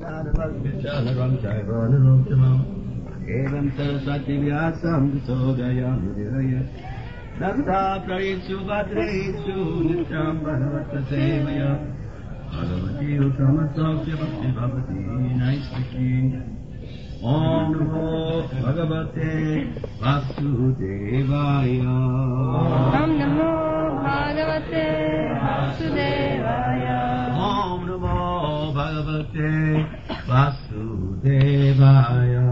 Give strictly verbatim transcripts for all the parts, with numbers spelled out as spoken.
Evam Saraswati Vyasam Sogayam Viraya Navta Prayesu Vadresu Nityam Bhagavata Sevaya Bhagavati Uttama Sokya Bhakti Bhavati Naistiki Om Namo Bhagavate Vasudevaya Om Namo Bhagavate Vasudevaya Om Namo Bhagavate Vasudevaya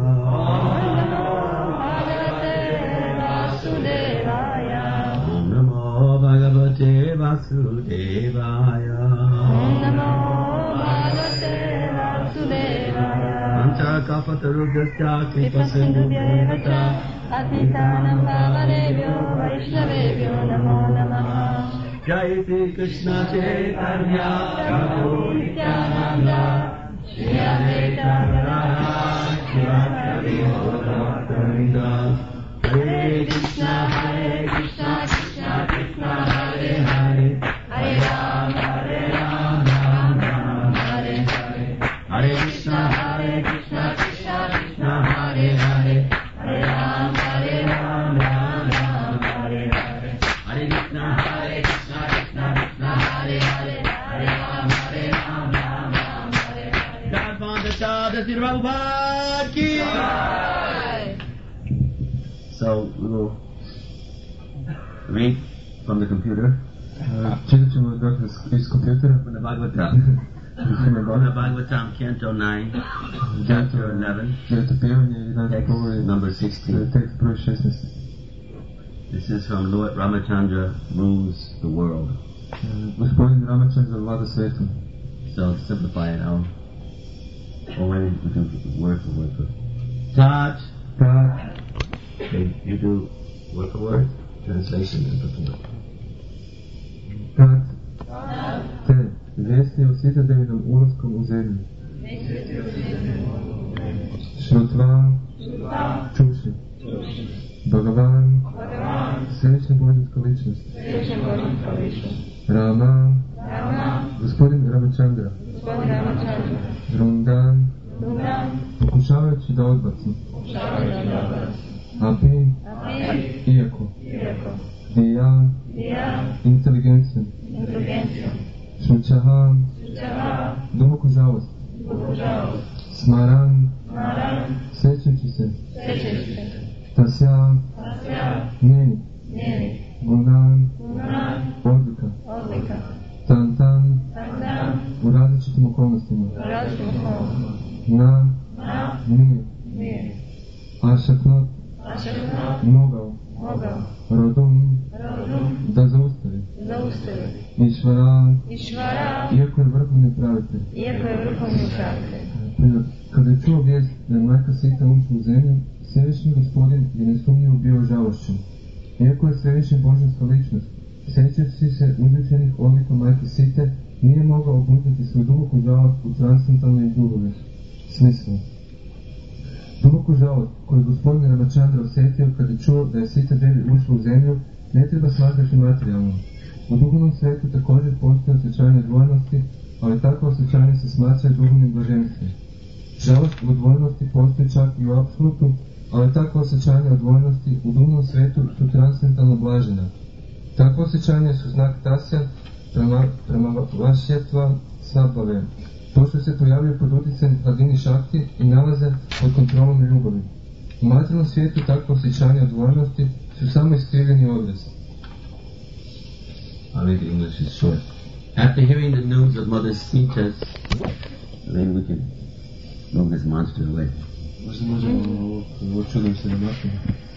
Om Namo Bhagavate Vasudevaya Om Namo Bhagavate Vasudevaya Mancha Kapatarugya Kripasindu Devata Atitanam Bhavanebhyo Vaishnavebhyo Namo Namaha Jai Shri Krishna Chaitanya Prabhu Nityananda Shri Advaita Gadadhara Shivakari Gauravanita Hare Krishna Hare Krishna Krishna Krishna Hare Hare Hare Ram Hare Ram Ram Ram Hare Hare Hare Krishna Hare Krishna Krishna Krishna Hare Hare Hare Ram Hare Ram Ram Ram Hare Hare Hare Krishna Hare Krishna Krishna Krishna Hare Hare Hare Ram Hare Ram Ram Ram Hare Hare Jadvanta Chada Sirvabhat Ki So we will read from the computer Читат ćemo dakle iz kompjutera from the Bhagavatam. From the Bhagavatam, Canto nine, Chapter eleven, deveto pjevanje jedanaest text govori number sixteen. tekst broj šesnaest. This is from Lord Ramachandra Rules the World. Gospodin Ramachandra vlada svetom. So to simplify it, I'll or when we can word for word for Tat. Tad Okay, you do word for word translation and purport. Tad te vijesti o sitadevinom ulaskom u zemlju. Šrutva čuši. Bhagavan Svevišnja božanska ličnost. Rama Gospodin Ramachandra Drundan pokušavajući da odbaci. Api iako. Diya inteligencijom. Šučaha duboku žalost. Smaran sjećajući se. Tasya njeni. Gunan odlika. Tantan u različitim okolnostima. Na nije. Ašatnot mogao. Rodum da zaustavi. Išvara iako je vrhovni pravitelj. Kada je čuo vijest da je majka Sita ušla u zemlju, Svevišnji gospodin je nesumnjivo bio žalošćen. Iako je Svevišnja božanska ličnost, sjećajući se uzvišenih odlika majke Site, nije mogao obuzdati svoju duboku žalost u transcendentalne ljubave. Smislu. Duboku žalost koju gospodin Ramachandra osjetio kada je čuo da je Sita Devi ušla u zemlju, ne treba smatrati materijalnom. U duhovnom svijetu također postoje osjećanje odvojenosti, ali takvo osjećanje se smatra duhovnim blaženstvom. Žalost u odvojenosti postoji čak i u apsolutu, ali takvo osjećanje odvojenosti u duhovnom svijetu su transcendentalno blažena. Takvo osjećanje su znak tasja prema, prema vašjetva sabave, pošto se pojavljaju pod utjecajem hladini šakti i nalaze pod kontrolom ljubavi. U materijalnom svijetu takvo osjećanje odvojenosti su samo iskrivljeni odraz. I'll read the English, it's short. After hearing the news of Mother Sita's, then we can move this monster away. Možda možemo ovo čudom se namaknemo.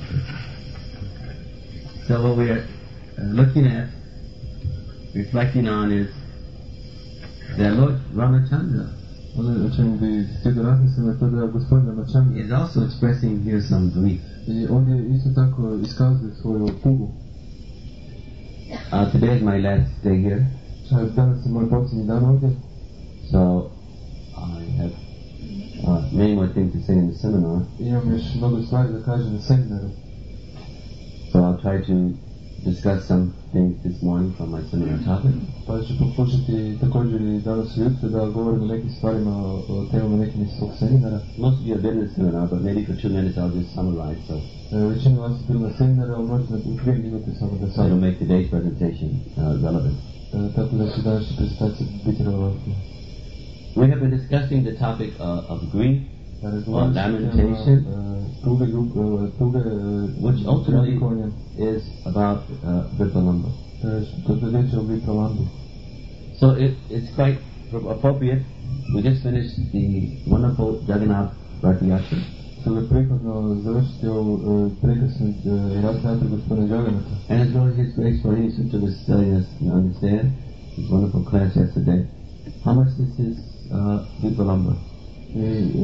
So what we're uh, looking at, reflecting on is that Lord Ramachandra Ono o čemu bi htio da razmislimo je to da gospodin Ramachandra is also expressing here some grief. i ovdje isto tako iskazuje svoju tugu. Uh, today is my last day here, Danas je moj posljednji dan ovdje, so I have uh, many more things to say in the seminar. imam još mnogo stvari da kažem na seminaru. So I'll try to discuss some things this morning from my seminar topic. Pa ću pokušati također i danas ujutro da govorim o nekim stvarima, o temama nekim iz svog seminara. Most of you have been in the seminar, but maybe for two minutes I'll just summarize so, E, većina vas je bila na seminaru, ali možda u dvije minute samo da so it'll sam. make today's presentation uh, relevant. E, tako da će današnja prezentacija biti relevantna. We have been discussing the topic uh, of grief, Razgovarali smo lamentation, tema, e, tuge, ljubav, tuge, e, which ultimately radikovanja, is about uh, Vipalambo. e, što je riječ o Vipalambu. So it, it's quite appropriate. We just finished the wonderful Jagannath Rath Yatra. Sada je prikladno završiti ovu e, prekrasnu e, ratnu gospodina Jagannatha. And it's really His grace for His to was telling us to understand his wonderful class yesterday. How much this is uh, Vipalambo? I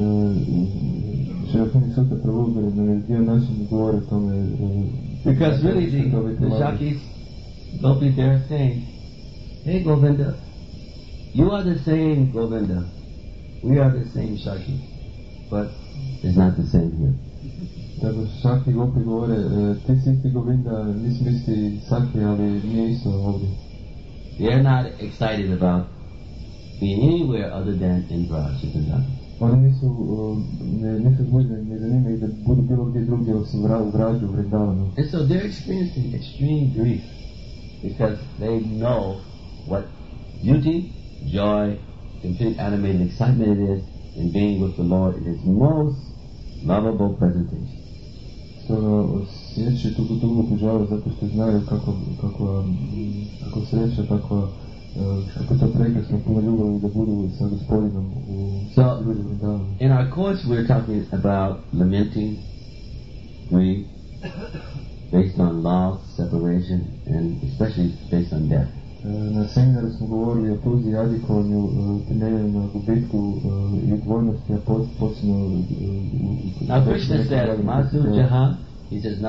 Širokani Sutta Prabhu je dio našeg govora o tome. e, Because really the, što the Vipalambu. Shakis, gopis, they are saying, hey Govinda, you are the same Govinda. We are the same Shaki. But it's not the same here. Tako Šaki Gopi govore, e, ti si isti Govinda, mi smo isti Sakri, ali nije isto ovdje. They are not excited about being anywhere other than in Braj, Chittagong. Oni nisu, e, ne, nisu zbuđeni, ne zanimaju da budu bilo gdje drugdje osim vra, u Vrađu, u Vrindavanu. And so they're experiencing extreme grief because they know what beauty, joy, complete animated excitement it is in being with the Lord in His most lovable presentation. Stoga osjećaju tu dugu požalu zato što znaju kako, kako, kako sreća, kako, kako to prekrasno, puno ljubavi da budu sa Gospodinom u So, ljudi Vrindavanu. in our course we're talking about lamenting, grief, based on loss, separation, and especially based on death. Na seminaru smo govorili o tuzi i jadikovanju temeljenom na gubitku i odvojnosti, a posebno... Now Krishna says, Masu Jaha, he says,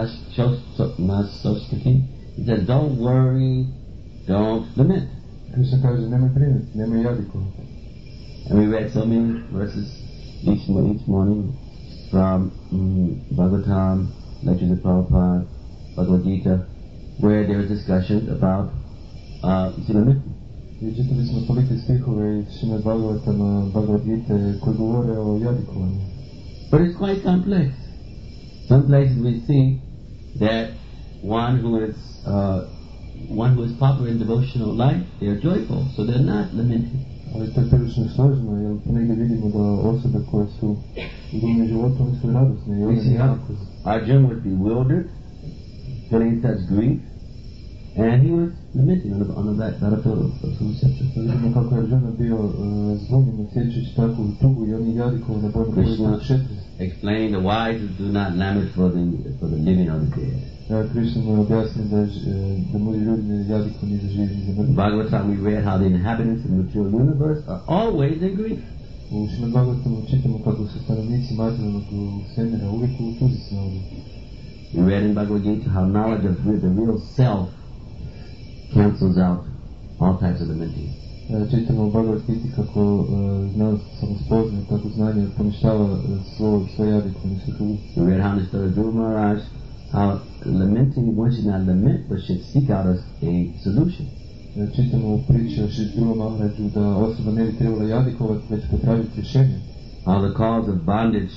Nasoskati, he says, don't worry, don't lament. Krishna kaže, nemoj brinuti, nemoj jadikovati. And we read so many verses each, each morning from um, Bhagavatam, Lectures of Prabhupada, Bhagavad Gita, where there was discussions about uh, lamenting. I čitali smo tolike stihove iz Šrimad Bhagavatama, Bhagavad Gita, koji govore o jadikovanju. But it's quite complex. Some places we see that one who is uh, one who is popular in devotional life, they are joyful, so they're not lamenting. Ali to je prilično složeno, jer ponegdje vidimo da osobe koje su u duhovnom životu, one su radosne i one We see how Arjuna was bewildered, feeling such grief, and he was lamenting on the, on the back battlefield of Kurukshetra. Vidimo kako je Arjuna bio uh, zlomljen, osjećajući takvu tugu i on je jadikovao na bojnom polju Krishna Kurukshetra. explained the wise do not lament for the for the living or the dead. Uh, Krishna mu je objasnio da, da mudi ljudi ne jadikuju ni za živi ni za mrtve. Bhagavatam we read how the inhabitants of the material universe are always in grief. U Šrimad Bhagavatamu čitamo kako su stanovnici materijalnog svemira uvijek u tuzi se ovdje. We read in Bhagavad Gita how knowledge of the real self cancels out all types of lamenting. Čitamo u Bhagavad Gita kako uh, znanost samospoznaje, tako znanje poništava uh, svo, sve jadikovanje, sve tugu. We read how Mister Dhruva Maharaj, how lamenting, one should not lament, but should seek out a, a solution. Čitamo u priči o Šri Dhruva Maharaju da osoba ne bi trebala jadikovati, već potražiti rješenje. How the cause of bondage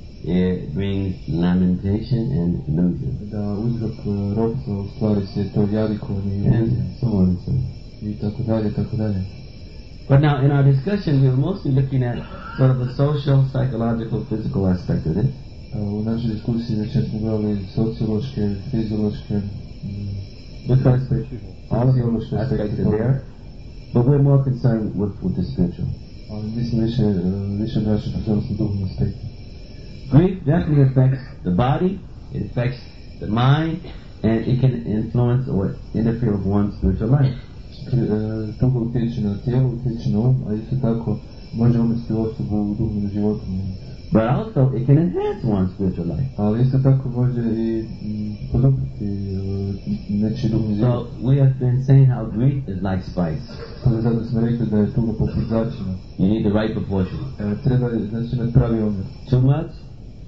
it brings lamentation and illusion. Da uzrok uh, ropstva u stvari se to jadikovanje i And iluzija. so on and so on. I tako dalje, tako dalje. But now in our discussion we were mostly looking at sort of the social, psychological, physical aspect of it. Uh, u našoj diskusiji već smo gledali sociološke, fiziološke, mm, Because all of those aspects are there, but we're more concerned with, with the spiritual. ali mi smo više, uh, više obraćali pozornost na duhovni aspekt. Grief definitely affects the body, it affects the mind, and it can influence or interfere with one's spiritual life. Uh, tuga utječe na tijelo, utječe na um, a isto tako može umesti osobu u duhovnom životu. But also it can enhance one's spiritual life. Ali isto tako može i mm, podupriti uh, nečiji duhovni život. So we have been saying how grief is like spice. Tako zato smo rekli da je tuga poput začina. You need the right proportion. Uh, treba, znači, imati pravi omjer. Too much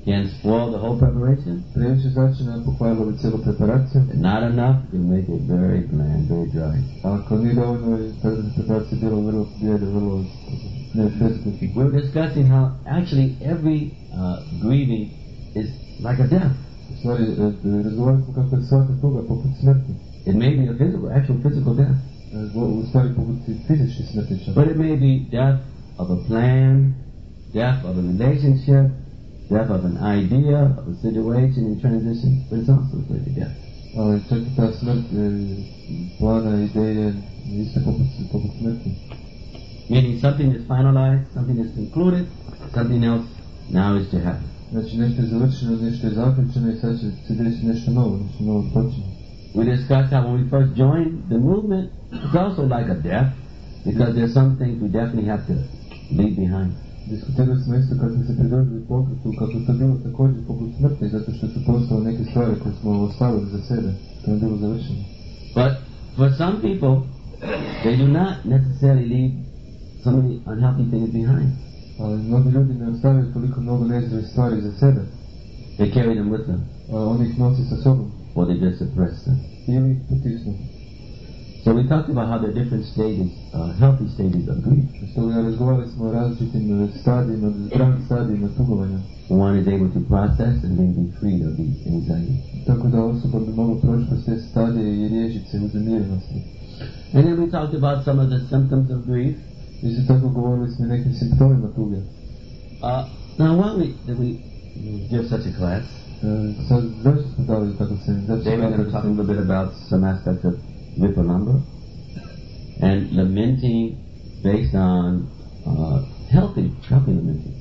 can spoil the whole preparation. Previše začina pokvarilo bi cijelu preparaciju. And not enough can make it very bland, very dry. A ako nije dovoljno, tada bi preparacija bila vrlo bijede, vrlo neefektivna. We're discussing how actually every uh, grieving is like a death. U stvari, razgovarali smo kako je svaka tuga poput smrti. It may be a physical, actual physical death. U stvari poput fizički smrti čak. But it may be death of a plan, death of a relationship, death of an idea, of a situation in transition, but it's also like a death. Ali čak i ta smrt plana, ideje, isto poput, poput smrti. Meaning something is finalized, something is concluded, something else now is to happen. Znači nešto je završeno, nešto je zaključeno i sad će se desiti nešto novo, nešto novo počinje. We discussed how when we first joined the movement, it's also like a death, because there's some things we definitely have to leave behind. Diskutirali smo isto kad smo se pridružili pokretu, kako je to bilo također poput smrti, zato što su postale neke stvari koje smo ostavili za sebe, koje je bilo završeno. But for some people, they do not necessarily leave so many unhealthy things behind. Ali mnogi ljudi ne ostavljaju toliko mnogo nezdravih stvari za sebe. They carry them with them, A oni ih nosi sa sobom. or they just suppress them. Ili ih potisnu. So we talked about how there are different stages, uh, healthy stages of grief. Stoga razgovarali smo o različitim stadijima, zdravim stadijima tugovanja. One is able to process and then be freed of these anxiety. Tako da osoba bi mogla proći kroz te stadije i riješiti se uznemirenosti. And then we talked about some of the symptoms of grief. Isto tako govorili smo o nekim simptomima tuge. Uh, now, why we, did we give such a class? E, sad, zašto smo dali tako se... Today we're going to talk a little bit about some aspects of Vipalambo and lamenting based on uh, healthy, healthy lamenting.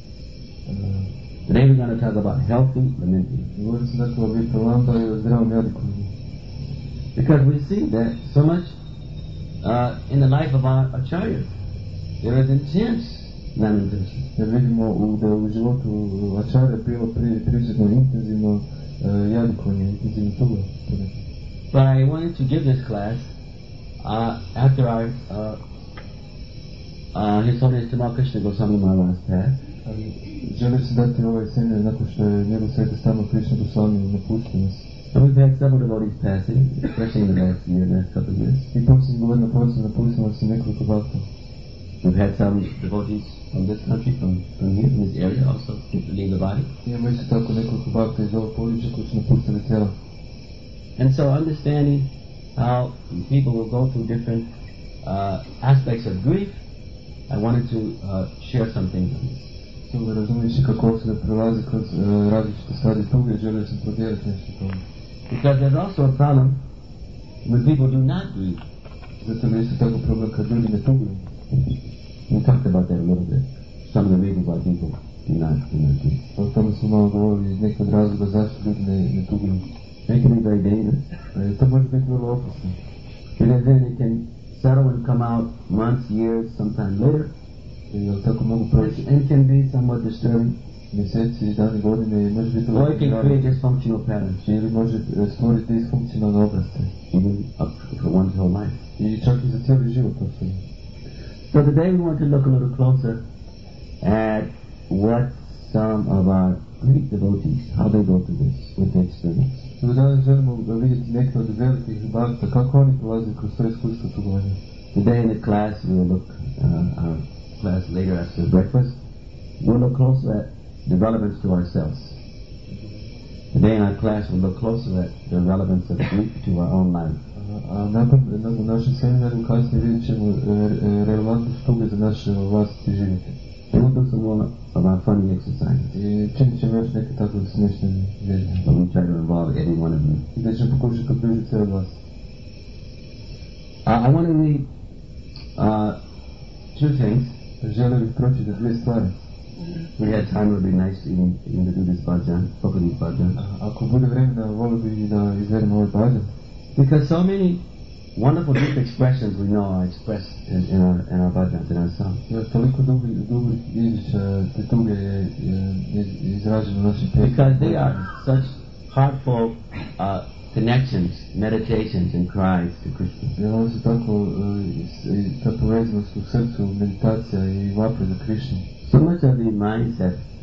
Today we're going to talk about healthy lamenting. Govorili smo dakle o Vipalambo i o zdravom jadikovnju. Because we see that so much uh, in the life of our acharyas. There is intense lamentation. Jer vidimo u, da u životu Acharya bilo pri, prisutno intenzivno uh, jadikovanje, intenzivno tuga. But I wanted to give this class uh, after our uh, uh, His Holiness Tamal Krishna Goswami Maharaj passed. Ali želio sam dati ovaj seminar nakon što je njegov sveti Tamal Krishna Goswami napustio nas. And we've had several devotees passing, especially in the last year, the last couple of years. I posljednjih godina posljedno napustilo nas i nekoliko bhakta. We've had some devotees from this country, from, from here, from this area, also leave the body. Imamo isto tako nekoliko bhakta iz ovog područja koji su napustili tijela. And so understanding how people will go through different uh, aspects of grief, I wanted to uh, share some things on this. Stoga razumijeći kako osobe prelaze kroz uh, različite stadije tuge, želio sam podijeliti nešto o tome. Because there's also a problem when people do not grieve. Zato je isto tako problem kad ljudi ne tuguju. We talked about that a little bit. Some of the reasons why people do not, do not grieve. O tome smo malo govorili, neki od razloga zašto ljudi ne, ne tuguju. It can be very dangerous. E, to može biti vrlo opasno. Because then it can settle and come out months, years, sometime later. Jer tako mogu proći And it can be somewhat disturbing. mjeseci, dani, godine i može biti Or it can create dysfunctional patterns, ili može stvoriti disfunkcionalne obraste. even up for one's whole life. I čak i za cijeli život osobe. So today we want to look a little closer at what some of our great devotees, how they go through this, what they experience. Stoga danas želimo vidjeti neke od velikih bhakta, kako oni prolaze kroz to iskustvo tugovanja. Today in the class we will look, uh, our class later after breakfast, we'll look closer at the relevance to ourselves. Today in our class we'll look closer at the relevance of grief to our own life. A nakon, nakon našem seminaru kasnije vidjet ćemo e, relevantnost tuge za naš vlastiti život. And we'll do some more of our funny exercises. I činit ćemo još neke takve smiješne vježbe. But we try to involve every one of you. I da ćemo pokušati podružiti cijel vas. Uh, I want to read uh, two things. Želio bih pročitati dvije stvari. We had time, it would be nice even, even to do this bhajan, both of these bhajans. Ako bude vremena, volio bih da izvedemo ovaj bhajan. Because so many wonderful deep expressions we know are expressed in, in, our, in our bhajans, in our songs. Jer toliko dobrih dobrih izričaja te tuge je, je, je izraženo u našim pjesmama. Because they are such heartfelt uh, connections, meditations, and cries to Krishna. Jer oni su tako, uh, ta povezanost u srcu, meditacija i vape za Krishnu. So much of the mindset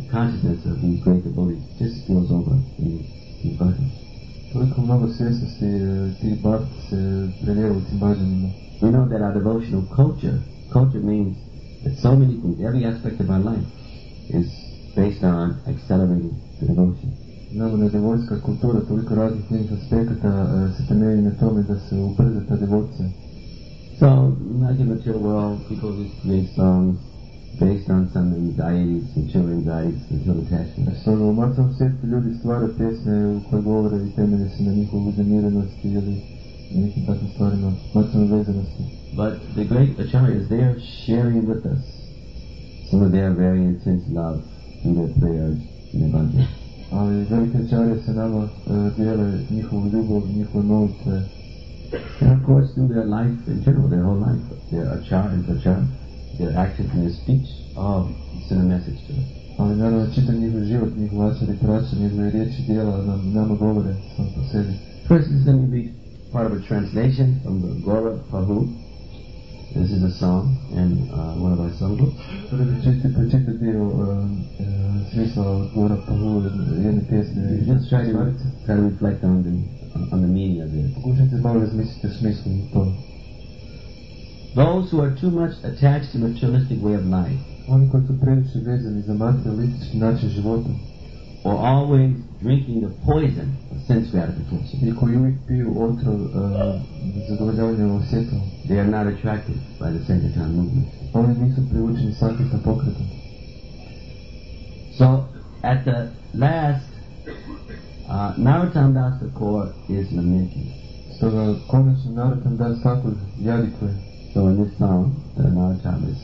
consciousness of these great devotees just spills over in in bhajan. Toliko mnogo svjesnosti e, tih bhakti se prelijeva u tim bhajanima. We know that our devotional culture, culture means that so many things, every aspect of our life is based on accelerating the devotion. Znamo da je devojska kultura toliko raznih njenih aspekata e, se temelji na tome da se ubrza ta devocija. So, imagine the material world, people just create songs based on some anxieties, some children anxieties, some children attachments. Stoga u materijalnom svijetu ljudi stvaraju pjesme u koje govore i temelje se na njihovu uznemirenosti ili nekim takvim stvarima, materijalnoj vezanosti. But the great acharyas, they are sharing with us some of their very intense love through their prayers and their bhajans. Ali velike ačarije se nama uh, dijele njihovu ljubav, njihove molitve. And of course, through their life in general, their whole life, their achar and prachar, their actions and their speech, all send a message to us. Ali naravno čitav njihov život, njihov ačar i pračar, njihove riječi dijela nam, nama govore sam po sebi. First, this is going to be part of a translation from the Gora Pahu. This is a song and uh, one of our songbooks. Prvi bi čiti pročitati dio uh, uh, smisla od Gora Pahu, jedne pjesme. Just try to, try to reflect on the, on the meaning of it. Pokušajte malo razmisliti o smislu toga. Those who are too much attached to materialistic way of life, Oni koji su previše vezani za materialistički način života, or always drinking the poison of sense gratification, i koji uvijek piju otrov uh, zadovoljavanja osjetom, they are not attracted by the Sankirtan movement. oni nisu privučeni sankirtan pokretom. So, at the last, uh, Narottam Das Thakur is lamenting. Stoga konačno Narottam Das Thakur jadikuje. So in this song, the Narottam is,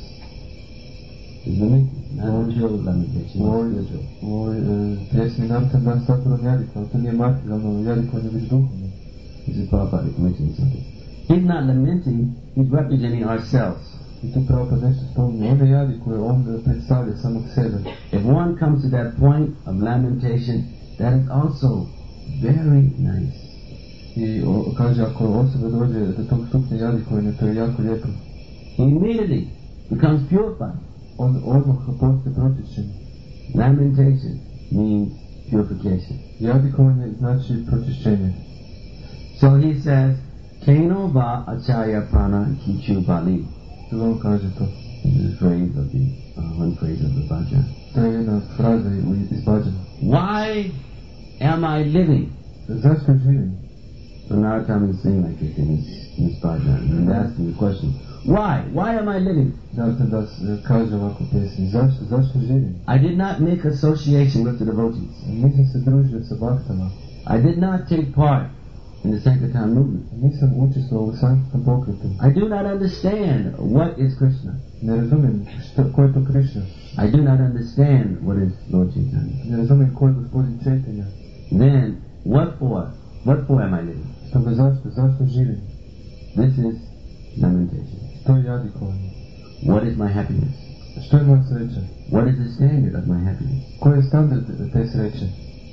is lamenting, not material lamentation, U not ovoj, spiritual. u ovoj uh, pjesmi Narottam Das Thakur jadikuje, ali to nije materijalno jadikovanje, već duhovno. This is Prabhupada mentioning something. He's not lamenting, he's representing ourselves. I tu Prabhupada nešto spominje. On ne jadikuje, on predstavlja samog sebe. If one comes to that point of lamentation, that is also very nice. I o, kaže, ako osoba dođe do tog stupnja jadikovanja, to je jako lijepo. He immediately becomes purified. On odmah postaje pročišćen. Lamentation means purification. Jadikovanje znači pročišćenje. So he says, Keno va acharya prana kichu bali. To on kaže to. This is a phrase of the, uh, one phrase of the bhajan. To je jedna fraza iz bhajana. Why am I living? Zašto živim? So Narottam is saying like this in his, in his bhajan. And asking the question, why? Why am I living? Narottam Das kaže ovako pjesmi. Zašto? Zašto živim? I did not make association with the devotees. Nisam se družio sa baktama. I did not take part in the Sankirtan movement. Nisam učestvovao u sankirtan pokretu. I do not understand what is Krishna. Ne razumijem što, ko je to Krishna. I do not understand what is Lord Chaitanya. Ne razumijem ko je gospodin Chaitanya. Then, what for? What for am I living? Stoga zašto? Zašto živim? This is lamentation. To je jadikovanje. What is my happiness? Što je moja sreća? What is the standard of my happiness? Koji je standard te sreće?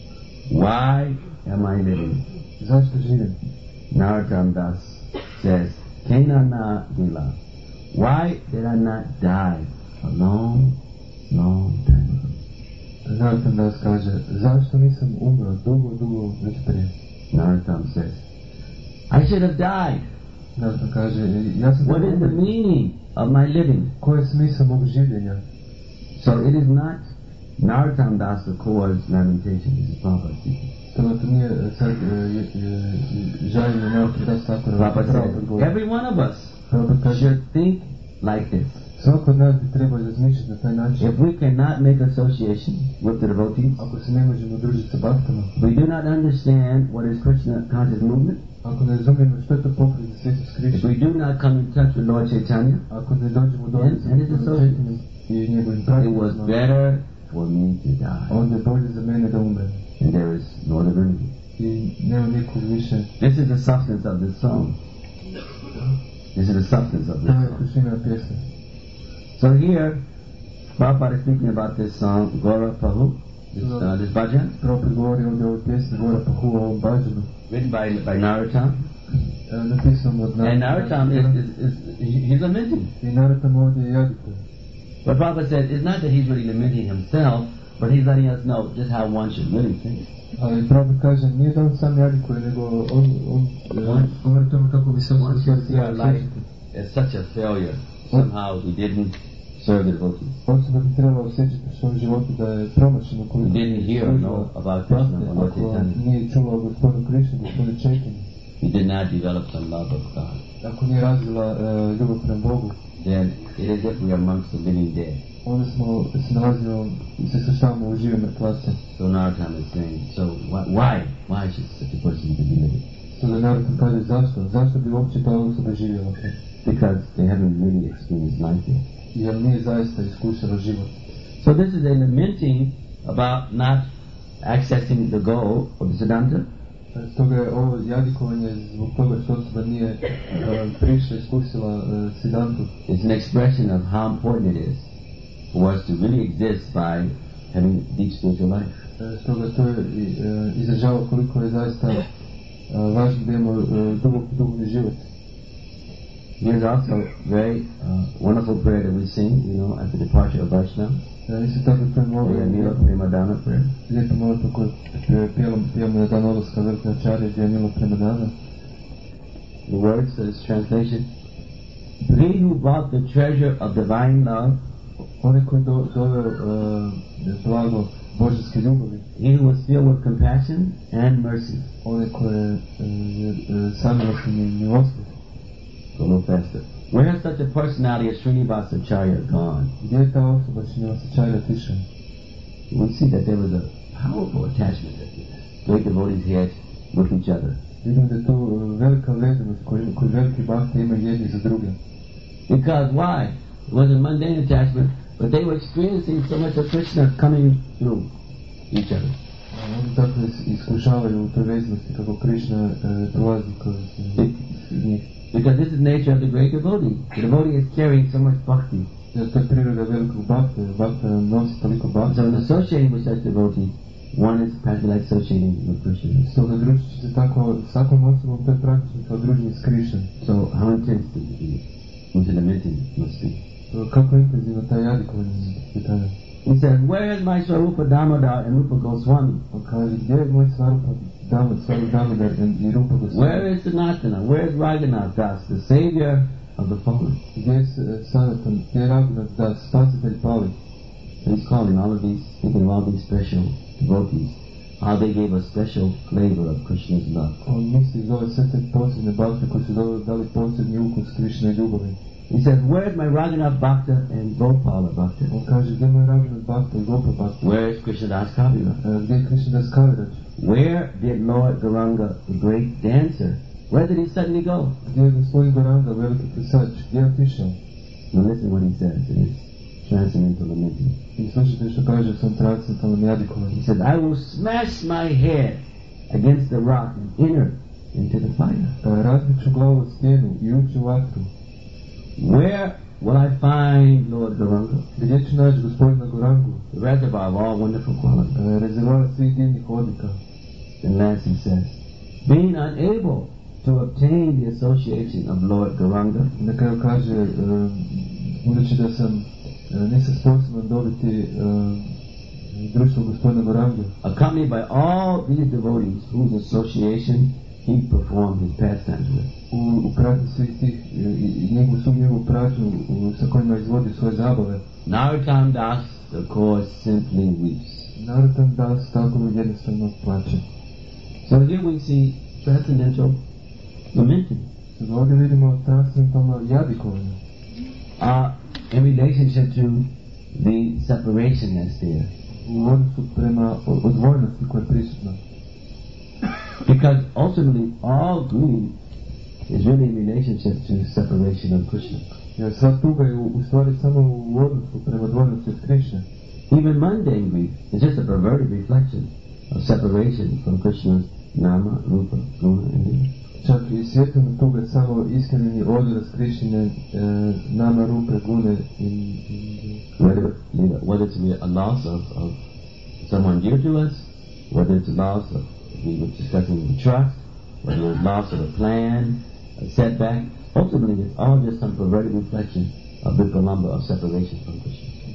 Why am I living? Zašto živim? Narottam Das says, Kenana Vila. Why did I not die a long, long time ago? Narottam Das kaže, zašto nisam umro dugo, dugo već prije? Narottam says, I should have died. Narottam kaže, ja sam What is the meaning of my living? Koji je smisao mog življenja? So it is not Narottam Das Thakur's lamentation. This is Prabhupada speaking. Stoga to nije sad žaljenje Narottam Das Thakura. Prabhupada says, every one of us Prabhupada kaže, should think like this. svako od nas bi trebao razmišljati na taj način. If we cannot make association with the devotees, Ako se ne možemo družiti sa baktama, we do not understand what is Krishna conscious movement, ako ne razumijemo što je to pokret za Isus if Krishna, we do not come in touch with Lord Chaitanya, ako ne dođemo do And- and it's Isus Chaitanya i njegovim it was pravilima, better for me to die. onda je bolje za mene da umrem. And there is no other remedy. I nema nikog više. This is the substance of this song. This is the substance of this To je song. suština pjesme. So here, Prabhupada is speaking about this song, Gora Pahu, this, uh, this bhajan, Prabhupada govori ovdje o ovoj pjesmi Gora Pahu, o ovom bhađanu. written by, by Narottam. E, napisan od And Narottam is, is, is he- he's lamenting. I Narottam ovdje jadikuje. But Prabhupada said, it's not that he's really lamenting himself, but he's letting us know just how one should really think. Ali Prabhupada kaže, nije da on sam jadikuje, nego on, on One- govori o tome kako bi se One osoba should see our trebala life osjećati. as such a failure. Somehow we didn't serve the devotees. Osoba bi trebala osjećati u svom životu da je promašeno koliko We didn't hear or know about Krishna or Lord ako Chaitanya. nije čulo o gospodinu Krišnu, gospodinu Čaitanju, We did not develop some love of God. ako nije razvila uh, ljubav prema Bogu, Then it is as if we are amongst the living dead. onda smo se nalazimo i se svrstavamo u žive mrtvace. So Narottam is saying, so why, why, why should such a person be living? So da narod kaže zašto? Zašto bi uopće ta osoba živjela? Because they haven't really experienced life yet. Jer nije zaista iskusila život. So this is a lamenting about not accessing the goal of the Siddhanta. Stoga je ovo jadikovanje zbog toga što osoba nije uh, prišla iskusila uh, Siddhantu. It's an expression of how important it is for us to really exist by having deep spiritual life. Uh, Stoga to je uh, izražava koliko je zaista uh, važno da imamo uh, dubok duhovni život. Here's also a very uh, wonderful prayer that we sing, you know, at the departure of Vaishnava. Uh, isto tako to je The molitva, Anila Premadana prayer. lijepa molitva koju pijemo, pijemo na dan odlaska velike Acharya, gdje je Anila Premadana. The words of this translation: He who brought the treasure of divine love, Onaj koji je do, doveo uh, blago božanske ljubavi, he who was filled with compassion and mercy. onaj koji je uh, samilostan i milostiv. Go a little faster. Where has such a personality as Srinivasa Acharya gone? Gdje je ta osoba Srinivasa Acharya otišao? We see that there was a powerful attachment that great devotees had with each other. Vidim da je to uh, velika vezanost koju, koju veliki bhakti imaju jedni za druge. Because why? It was a mundane attachment, but they were experiencing so much of Krishna coming through each other. A oni tako is- iskušavaju u toj vezanosti kako Krishna uh, prolazi kroz uh, njih. Because this is the nature of the great devotee. The devotee is carrying so much bhakti. Jer to je priroda velikog bhakta, jer bhakta nosi toliko So in bhakta. associating with such devotee, one is practically like associating with Krishna. Stoga družiti se tako s takvom osobom, to je praktično kao druženje s Krishnom. So how intense the, the, the lamenting must be. Uh, Kako je intenzivno taj jadikovanje pitanja. He says, where is my Swarupa Damodar and Rupa Goswami? On kaže, gdje je moj Svarupa Damodar, Svarupa Damodar i Rupa Where Goswami? is Sanatana? Where is Raghunath Das, the savior of the fallen? Gdje je uh, Sanatan, gdje je Raghunath Das, spasitelj pali? He's calling all of these, thinking of all these special devotees, how they gave a special flavor of Krishna's love. On misli zove sve te posebne bhakte koji su dali, dali posebni ukus Krišne ljubavi. He says, where is my Raghunath Bhakta and Gopala Bhakta? On kaže, gdje je moj Raghunath Bhakta i Gopa Bhakta? Where is Krishnadas Kavira? Uh, Gdje je Krishnadas Kaviraj? Where did Lord Gauranga, the great dancer, where did he suddenly go? Gdje je gospodin Goranga, veliki plesač? Gdje je otišao? Now listen what he says in his transcendental lamenting. I slušajte što kaže u svom transcendentalnom jadikovanju. He says, I will smash my head against the rock and enter into the fire. Uh, Razbit ću glavu o stijenu i ući u vatru. Where will I find Lord Gauranga, Gdje ću naći gospodina Gorangu? the reservoir of all wonderful qualities? Uh, Rezervoar svih divnih odlika. And last he says, being unable to obtain the association of Lord Gauranga, I na kraju kaže, uh, budući da sam uh, nisam sposoban dobiti uh, društvo gospodina Gorangu, accompanied by all these devotees whose association he performed his pastimes with. u, u pratnji svih tih uh, i, i njegovu svu njegovu pratnju uh, sa kojima izvodi svoje zabave. Narottam Das, of course, simply weeps. Narottam Das tako jednostavno plače. So here we see transcendental lamenting Stoga ovdje vidimo transcendentalno jadikovanje uh, in relationship to the separation that's there. u odnosu prema o- odvojnosti koja je prisutna. Because ultimately, all grief is really in relationship to separation of Krishna. Jer sva tuga je u, u stvari samo u odnosu prema odvojnosti od Krišne. Even mundane grief is just a perverted reflection of separation from Krishna's nama, rupa, guna, and lila. Čak i svjetlana tuga je samo iskreni odraz Krišine, e, nama, rupe, gune i, i Whether, lila, whether it's a loss of, of someone dear to us, whether it's a loss of, we were discussing the trust, whether it's loss of a plan, a setback, ultimately it's all just some perverted reflection of the Vipralambha of separation from Krishna.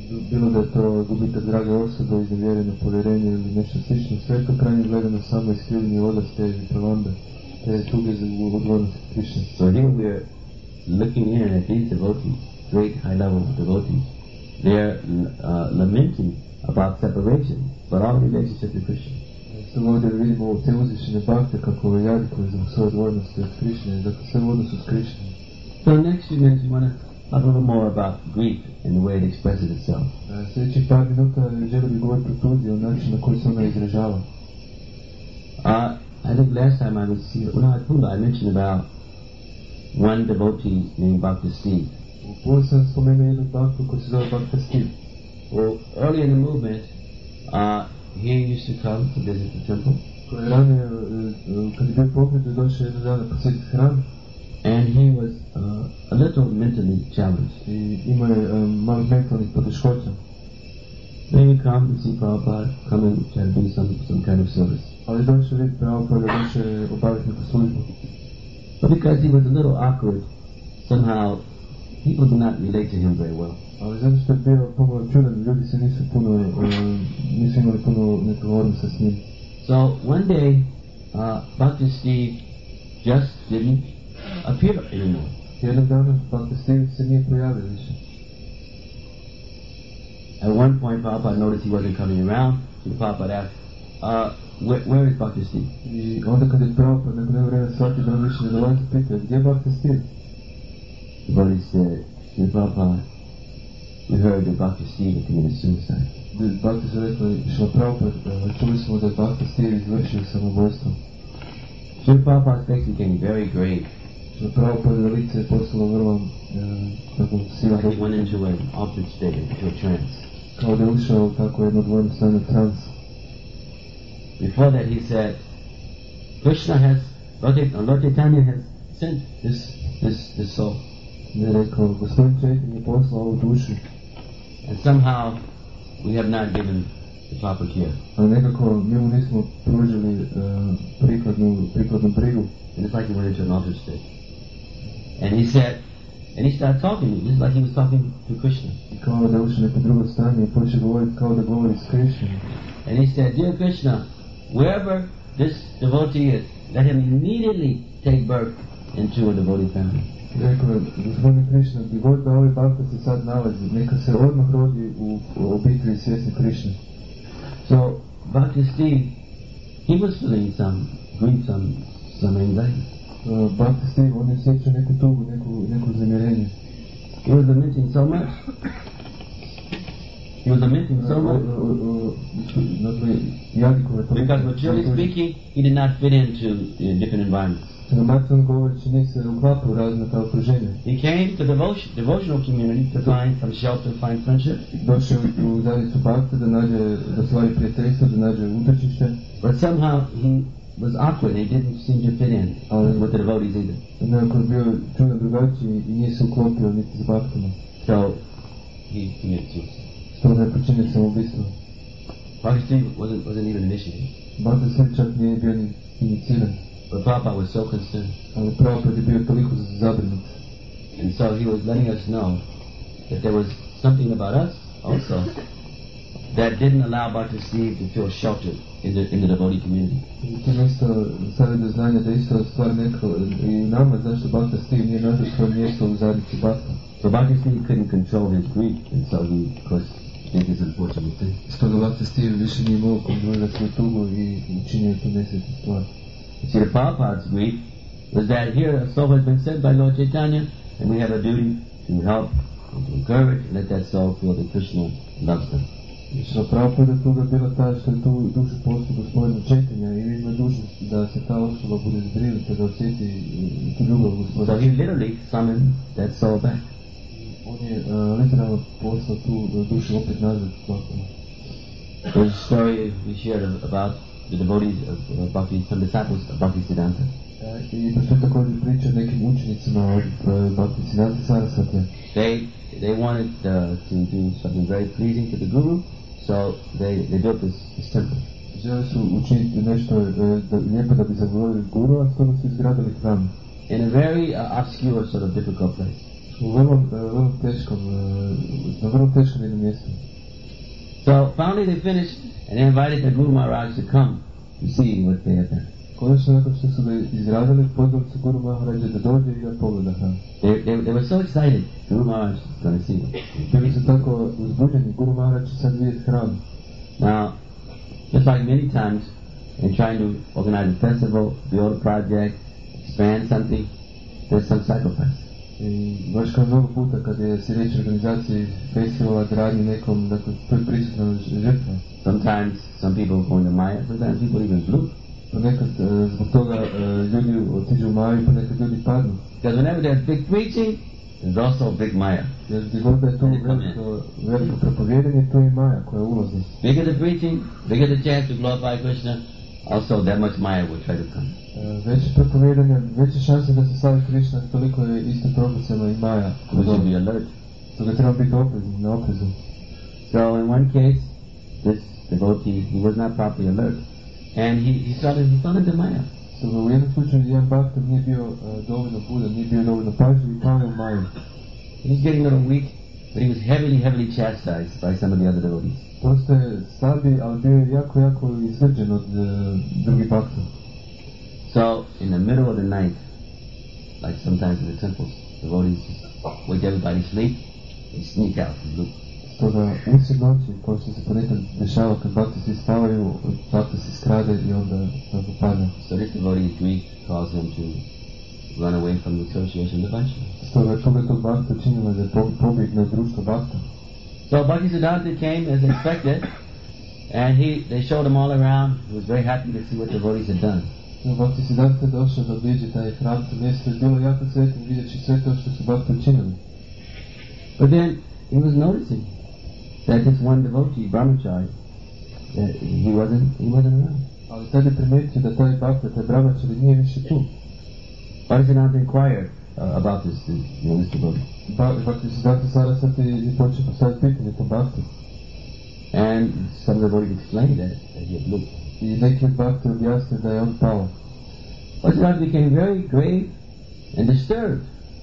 Bilo da je to gubitak drage osobe, iznevjereno povjerenje ili nešto slično, sve to krajnje gledano samo iskrivljenje odaste i prolanda, te tuge za odgovornost Krišne. So here we are looking in at these devotees, great high-level devotees. They are uh, lamenting about separation, but all relationship to Krishna. Sad ovdje vidimo te uzvišene bakte kako ove jadikove zbog svoje odgovornosti od Krišne, dakle sve u odnosu s Krišnom. So next few minutes we want to talk a little more about grief and the way it expresses itself. Sljedećih par minuta želio bih govoriti o tuzi, o načinu na koji se ona izražava. Uh, I think last time I was here, well, I told I mentioned about one devotee named Bhakti Steve. Ovo sam spomenuo jednu baktu koja se zove Bhakti Steve. Well, early in the movement, uh, he used to come to visit the temple. Koji ranije, kad je bio pokret, je došao jednog dana posjetiti hram. And he was uh, a little mentally challenged. I imao je um, malo mentalnih poteškoća. Then he come to see Prabhupada, come and try to do some, some kind of service. Ali došao vidjeti Prabhupada, došao je obaviti neku službu. But because he was a little awkward, somehow people did not relate to him very well. Ali zato što je bio pomalo čudan, ljudi se nisu puno, um, nisu imali puno nekog odnosa s njim. So one day, uh, Bhakti Steve just didn't appear anymore. Jednog dana Bhakti Steve se nije pojavio više. At one point, Prabhupada noticed he wasn't coming around, so Prabhupada asked, uh, where, where is Bhakti Steve? I onda kad je Prabhupada nakon jednog vremena shvatio da on više ne dolazi, pitao, gdje je Bhakti Steve? The devotee said, Dear Prabhupada, we heard that Bhakti Steve had committed suicide. Bhakti su rekli, što Prabhupada, čuli smo da je Bhakti Steve izvršio samobojstvo. Srila Prabhupada's face became very grave. Što Prabhupada lice je postalo vrlo tako silan. He went into an altered state, into a trance. Kao da je ušao u tako jedno dvojno stanje trans. Before that he said, Krishna has, Lord Chaitanya has sent this, this, this soul. Je rekao, gospodin Chaitanya je poslao ovu dušu. And somehow we have not given the proper care. A nekako njemu nismo pružili uh, prikladnu, prikladnu brigu. And it's like he went into an altered state. And he said, and he started talking to me, just like he was talking to Krishna. I kao da je ušao neko drugo stanje i počeo govoriti kao da govori s Krishnom. And he said, Dear Krishna, wherever this devotee is, let him immediately take birth into a devotee family. Rekao je, gospodin Krishna, gdje god da ovaj bhakta se sad nalazi, neka se odmah rodi u obitelji svjesni Krishna. So, Bhakti Steve, he was feeling some grief, some, some anxiety. Uh, Bhakti Steve, on je osjećao neku tugu, neku, neku zamirenje. He was lamenting so much. He was lamenting so much. Because materially speaking, he did not fit into uh, different environments. Materijalno govoreći nije se uklapao u razne okruženja. He came to the devotion, devotional community to find some shelter, find friendship. Došao u zajednicu bhakta da nađe, da stvari prijateljstva, da nađe utočište. But somehow he was awkward. He didn't seem to fit in uh, with the devotees either. Nekako je bio čudno drugačiji i nije se uklopio niti s bhaktima. So he committed suicide. Stoga je počinio samoubistvo. Bhakti Steve wasn't, wasn't even initiated. Bhakti Steve čak nije bio ni iniciran. But Prabhupada was so concerned. Ali Prabhupada je bio toliko zabrinut. And so he was letting us know that there was something about us also that didn't allow Bhakti Steve to feel sheltered in the, in the devotee community. I to isto stavio do znanja da isto stvar neko i nama, zašto Bhakti Steve nije našao svoje mjesto u zajednici bhakta. So Bhakti Steve couldn't control his grief, and so he, of course, did this unfortunate thing. Stoga Bhakti Steve više nije mogao kontrolirati svoju tugu i učinio tu nesretnu stvar. You see, the Prabhupada's grief was that here a soul has been sent by Lord Chaitanya, and we have a duty to help and to encourage and let that soul feel that Krishna loves them. Što Prabhupada tuga bila ta što je tu dušu poslije gospodina Chaitanya i ima dužnost da se ta osoba bude zbrinuta, da osjeti tu ljubav gospodina. So he literally summoned that soul back. On je uh, literalno poslao tu dušu opet nazad Prabhupada. There's a story we shared about the devotees of uh, Bhakti, some disciples of Bhakti Siddhanta. I postoji također priča o nekim učenicima od uh, Bhakti Siddhanta Saraswati. They they wanted uh, to do something very pleasing to the Guru, so they, they built this, this temple. Želi su učiniti nešto uh, da, lijepo da bi zagovorili Guru, a stoga su izgradili hram. In a very uh, obscure, sort of difficult place. U vrlo, uh, vrlo teškom, uh, na vrlo teškom jednom mjestu. So finally they finished and they invited the Guru Maharaj to come to see what they had done. Konačno nakon što su ga izradili, pozvali su Guru Maharaja da dođe i da pogleda hram. They, they, they were so excited. Guru Maharaj is going to see them. Bili su tako uzbuđeni, Guru Maharaj će sad vidjeti hram. Now, just like many times in trying to organize a festival, build a project, expand something, there's some sacrifice. I baš kao mnogo puta kad je se riječ o organizaciji festivala, gradnji nekom, dakle, to je prisutna žrtva. Sometimes some people go into Maya, sometimes people even blue. Ponekad uh, zbog toga uh, ljudi otiđu u Maju, ponekad ljudi padnu. Because whenever there's big preaching, there's also big Maya. Jer gdje god da je to veliko, veliko propovijedanje, to je Maja koja je ulazna. Bigger the preaching, bigger the chance to glorify Krishna, also that much Maya will try to come. Uh, veće propovijedanje, veće šanse da se slavi Krishna, toliko je isto propisano i Maja. We should be alert. Toga treba biti oprezni, na oprezu. So in one case, this devotee, he was not properly alert. And he, he started, he fell into Maya. Stoga u jednom slučaju jedan bhakta nije bio uh, dovoljno budan, nije bio dovoljno pažljiv i pao je u Maju. He was getting a little weak, but he was heavily, heavily chastised by some of the other devotees. Postaje slabi, ali bio je jako, jako izvrđen od uh, drugih bhakta. So, in the middle of the night, like sometimes in the temples, devotees just wake everybody sleep, they sneak out and loot. Stoga usred noći, kao što se ponekad dešava kad bhakti svi spavaju, bhakti se skrade i onda tako padne. So this devotee Greek caused him to run away from the association of Vaishnava. Stoga toga tog bhakta činilo da je pobjegne od društva bhakta. So Bhaktisiddhanta came as expected, and he they showed him all around. He was very happy to see what the devotees had done. Bhaktisiddhanta je došao da obiđe taj hram, to mjesto je bilo jako sretno vidjeći sve to što su bhakti učinili. But then he was noticing that this one devotee, Brahmachari, that he wasn't he wasn't around. Ali tad je primijetio da taj bhakta, taj Brahmachari nije više tu. Bhaktisiddhanta inquired uh, about this, this, you know, this devotee. Bhaktisiddhanta Saraswati je počeo postaviti pitanje tom bhakti. And some devotees explained that, that he had looked. I neki od bhakti objasnili da je on pao. Bhaktisiddhanta became very grave and disturbed.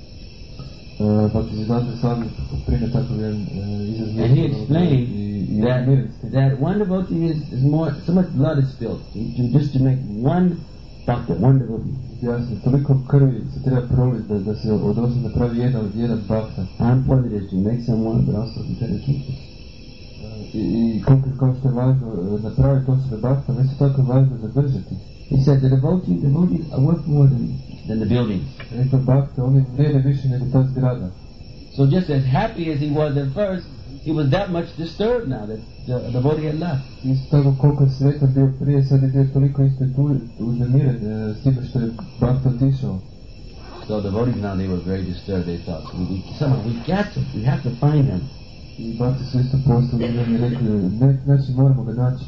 Uh, Bhaktisiddhanta Swami prime tako jedan uh, izraz. And he explained that, that one devotee is, is more, so much blood is spilled to, just to make one bhakta, one devotee. Jasno, toliko krvi se treba proliti da, da se od osam napravi jedan, jedan bhakta. How important it is to make someone, but also to try to keep it. I, i koliko kao što je važno uh, napraviti osobe bhakta, ali isto tako je važno zadržati. He said the devotee, devotees are worth more than, than the buildings. Rekao bhakta, oni vrijede više nego ta zgrada. So just as happy as he was at first, he was that much disturbed now that the devotee had left. Isto tako koliko je sretan bio prije, sad je bio toliko isto tu uznemiren uh, s time što je bhakta otišao. So the devotees now, they were very disturbed. They thought, we, we, somehow we got to, we have to find him. I bhakti su isto postali i rekli, ne, znači moramo ga naći.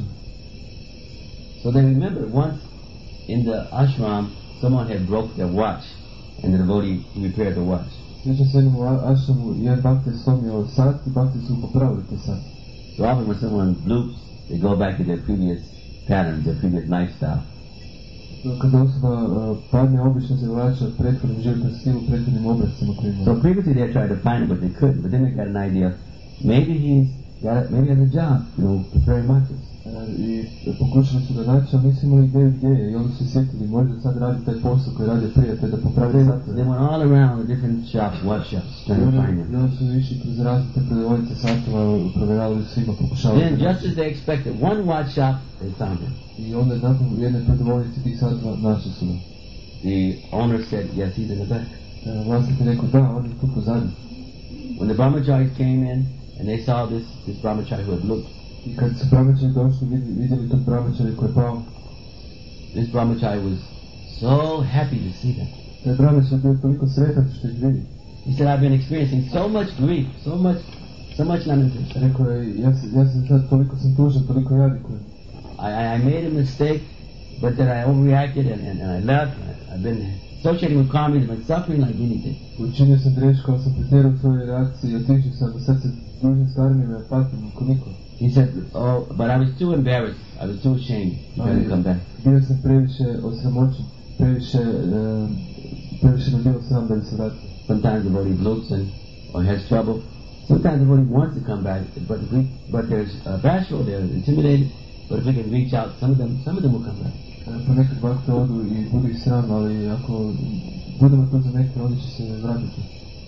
So they remembered once in the ashram, someone had broke their watch, and the devotee repaired the watch. Sjećam se jednom u ashramu, jedan bhakti je slomio sat i bhakti su popravili te sat. So often when someone bloops, they go back to their previous patterns, their previous lifestyle. Kada osoba uh, padne, obično se vraća prethodnim životnom stilu, prethodnim obracima koji imaju. So previously they tried to find him, but they couldn't. But then they got an idea, maybe he's got, a, maybe he has a job, you know, preparing matches. Uh, I pokušali su da naći, ali nisu imali ideju gdje je. I onda su sjetili, možda sad radi taj posao koji radi prije, te da popravi satove. They went all around the different shops, watch shops, trying to find him. I onda su išli kroz različite prodavonice satova, provjeravali svima, pokušavali. Then, just as they expected, one watch shop, they found him. I onda nakon jedne prodavonice tih satova našli su ga. The owner said, yes, he's in the back. Uh, Vlasnik je rekao, da, on je tu pozadnji. When the brahmacharis came in and they saw this, this brahmachari who had looked, I kad su brahmachari došli, vidjeli tog brahmachari koji je pao. This brahmachari was so happy to see them. Taj brahmachari bio toliko sretan što ih vidi. He said, I've been experiencing so much grief, so much, so much lamentation. Rekao je, ja, ja sam sad toliko sam tužan, toliko jadikujem. I, I made a mistake, but then I overreacted and, and, and I left. I, I've been associating with karma, I've been suffering like anything. Učinio sam grešku, ali sam pretjerao u svojoj reakciji i otišao sam, a sad se družim s karmima, ja patim ko niko. He said, oh, but I was too embarrassed. I was too ashamed to try to come back. Bio sam previše osramoćen, previše, uh, previše nam bilo sram da bi se vratio. Sometimes the devotee bloops and or has trouble, sometimes the devotee wants to come back, but if we, but there's uh, bashful, they're intimidated. But if we can reach out, some of them, some of them will come back. Ponekad bakte odu i budu ih sram, ali ako budemo tu za neke, oni će se vratiti.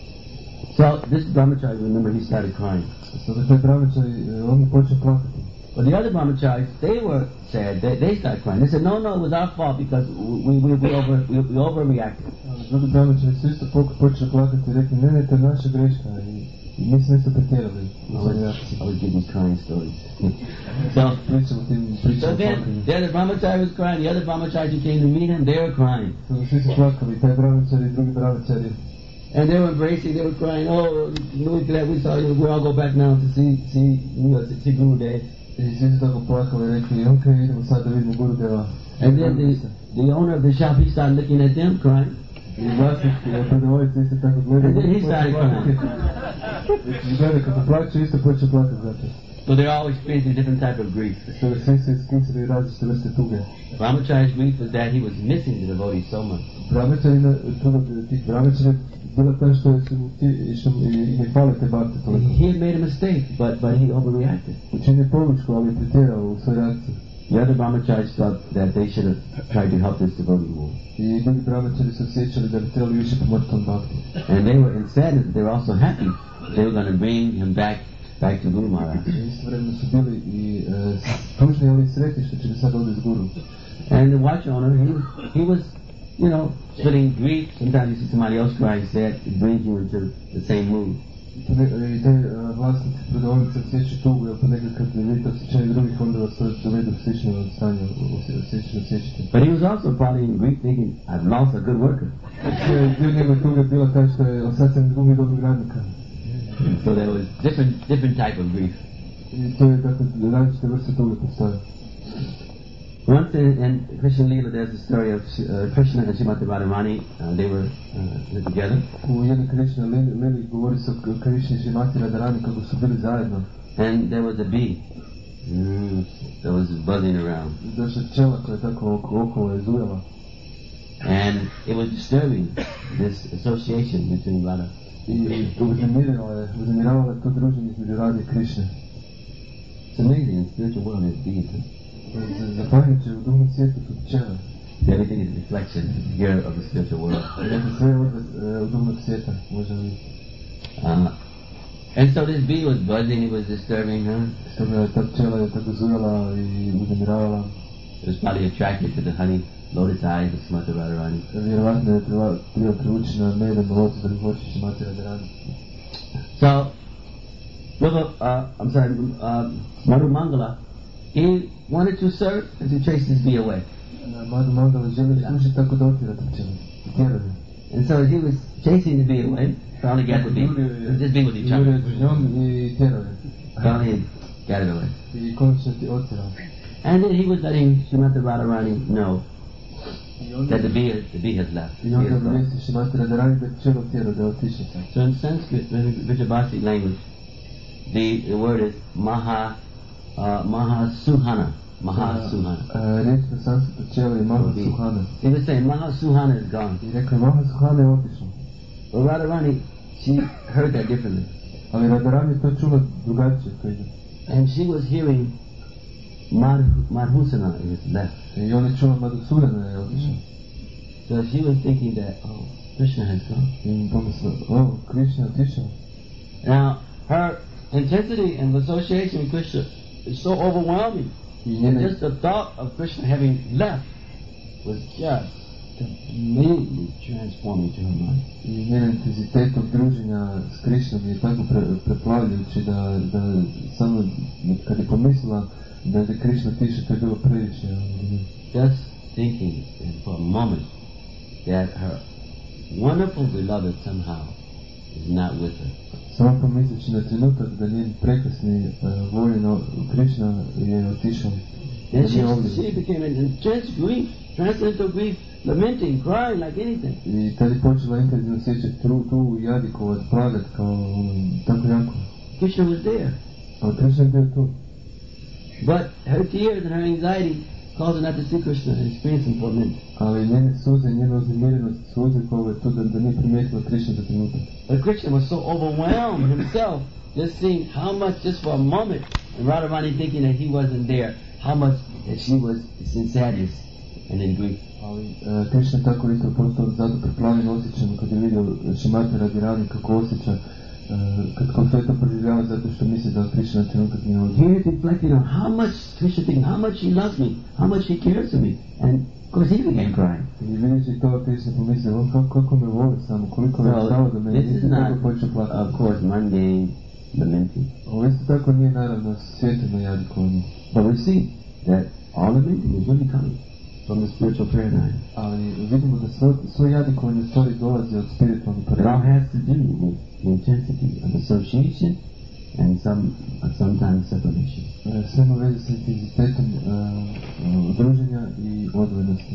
So this brahmachari, remember, he started crying. Sada taj brahmachari, on je počeo plakati. But the other brahmacharis, they were sad. They, they started crying. They said, no, no, it was our fault because we we we over we, we overreacted. Drugi brahmachari su isto počeli plakati i rekli, ne, ne, to je naša greška i, i mi smo isto pretjerali. I was giving crying stories. so, Pričamo tim so pričama then, plakanja. the other brahmachari was crying. The other brahmacharis who came to meet him, they were crying. Sada svi su plakali, taj brahmachari i drugi brahmachari. And they were embracing, they were crying, oh, we're glad we saw you, we'll all go back now to see, see, you know, to see Guru Dev. I svi su tako plakali i rekli, ok, idemo sad da vidimo Gurudeva. And then the, the owner of the shop, he started looking at them crying. I vlasnik prodavaonica isto tako gleda. And then he started crying. I gleda kako plaće, isto počeo plakati zato. So they're all experiencing different type of grief. Sada svi su iskusili različite vrste tuge. Brahmachari's grief was that he was missing the devotee so much. Brahmacharina, tuga tih brahmachara bila ta što su mu ti, što im ne fale te bhakte toliko. He had made a mistake, but but he overreacted. Učinio pogrešku, ali je pretjerao u svoj reakciji. The other brahmacharis thought that they should have tried to help this devotee more. I drugi brahmachari su osjećali da bi trebali više pomoći tom bhakti. And they were in sadness, they were also happy. They were going to bring him back back to Guru Maharaj. Istovremeno su bili i tužni, ali i sretni što će ga sad ovdje s Guru. And the watch owner, he he was, you know, feeling grief. Sometimes you see somebody else crying sad, it brings you into the same mood. I taj vlasnik prodavnice osjeća tugu, jer ponekad kad vidite osjećanje drugih, onda vas to dovedu u slično stanje, osjećanje osjećate. But he was also probably in grief thinking, I've lost a good worker. Dio njegove tuge bila taj što je, sad sam izgubio dobrog radnika. So there was different different type of grief. I to je dakle različite vrste tuge postoje. Once in, in Krishna Leela, there's a story of uh, Krishna and Srimati Radharani. Uh, they were uh, together. U jednoj Krishna Leeli govori se o Krishni i Srimati Radharani kako su bili zajedno. And there was a bee mm, that was buzzing around. Došla pčela koja je tako oko, okolo je zujala. And it was disturbing, this association between Radha. I uznemirala je, uznemiravala je to druženje između Radhe i Krishne. It's amazing, in spiritual world there's bees. Zapanjujuće, u drugom svijetu su pčele. Everything is a reflection here of the spiritual world. Dakle, sve je odraz u drugog svijeta, možemo vidjeti. Uh, and so this bee was buzzing, it was disturbing her. Stoga ta pčela je tako zujala i uznemiravala. It was probably attracted to the honey lotus eyes of Srimati Radharani. Vjerovatno je bila privučena medom lotusovih oči Srimati Radharani. So, look, uh, I'm sorry, uh, Madhu Mangala, he wanted to serve and to chase this bee away. Madhu Mangala želi služiti tako da otira ta pčela. Tjeruje. And so he was chasing the bee away, finally got the bee. This bee was each other. Jure s njom i tjeruje. Finally got it away. I konačno ti otira. And then he was letting Srimati Radharani know that the bee, the bee has left. I onda obavijesti Srimati Radharani da pčela tjera, da je otišla. So in Sanskrit, in Vijayabhasi language, the, the word is Maha, uh, Maha Suhana. Maha Suhana. Riječ na sanskritu pčela je Maha Suhana. He was saying Maha Suhana is gone. I rekao je Maha Suhana je otišla. But Radharani, she heard that differently. Ali Radharani je to čula drugačije. And she was hearing Madhusana is left. I ona je čula Madhusudana je otišla. So she was thinking that, oh, Krishna has gone. I pomislila, oh, Krishna je otišao. Now, her intensity and association with Krishna is so overwhelming. And just the thought of Krishna having left was just completely transforming to her mind. I njen intenzitet tog druženja s Krishnom je tako pre, preplavljujući da, da samo kad je pomislila da je Krishna tiše, to je bilo previše. Just thinking for a moment that her wonderful beloved somehow is not with her. Samo pomisleći na trenutak da njen prekrasni uh, voljen Krishna je otišao. Then she, she became an intense grief, transcendental grief, lamenting, crying like anything. I tad je počela intenzivno osjećati tu, tu jadikovat, plagat kao um, tako jako. Krishna was there. Ali Krishna je bio tu. But her tears and her anxiety caused her not to see Krishna and experience him for a minute. Ali njene suze, njena uznemirenost su uzrokovale to da, da nije primijetila Krishna za trenutak. But Krishna was so overwhelmed himself, just seeing how much, just for a moment, and Radharani thinking that he wasn't there, how much that she was in sadness and in grief. Ali uh, Krishna tako isto postao zato preplavljen osjećajem kad je vidio Šrimati Radharani kako osjeća, uh, kad kao sve to proživljava zato što misli da Krishna na trenutak nije ovdje. He is reflecting on how much Krishna thinking, how much he loves me, how much he cares for me, and of course he began crying. I vidići to, Krishna pomisli, on kako, kako me voli samo, koliko me stalo da me This is not, of course, mundane lamenting. Ovo isto tako nije naravno svjetleno jadikovanje. But we see that all lamenting is really coming from the spiritual paradigm. Ali vidimo da svo, svo jadikovanje u stvari dolazi od spiritualnih It all paradigma. has to do with the intensity of association and some, uh, sometimes separation. E, Sve ima veze sa intenzitetom uh, druženja i odvojenosti.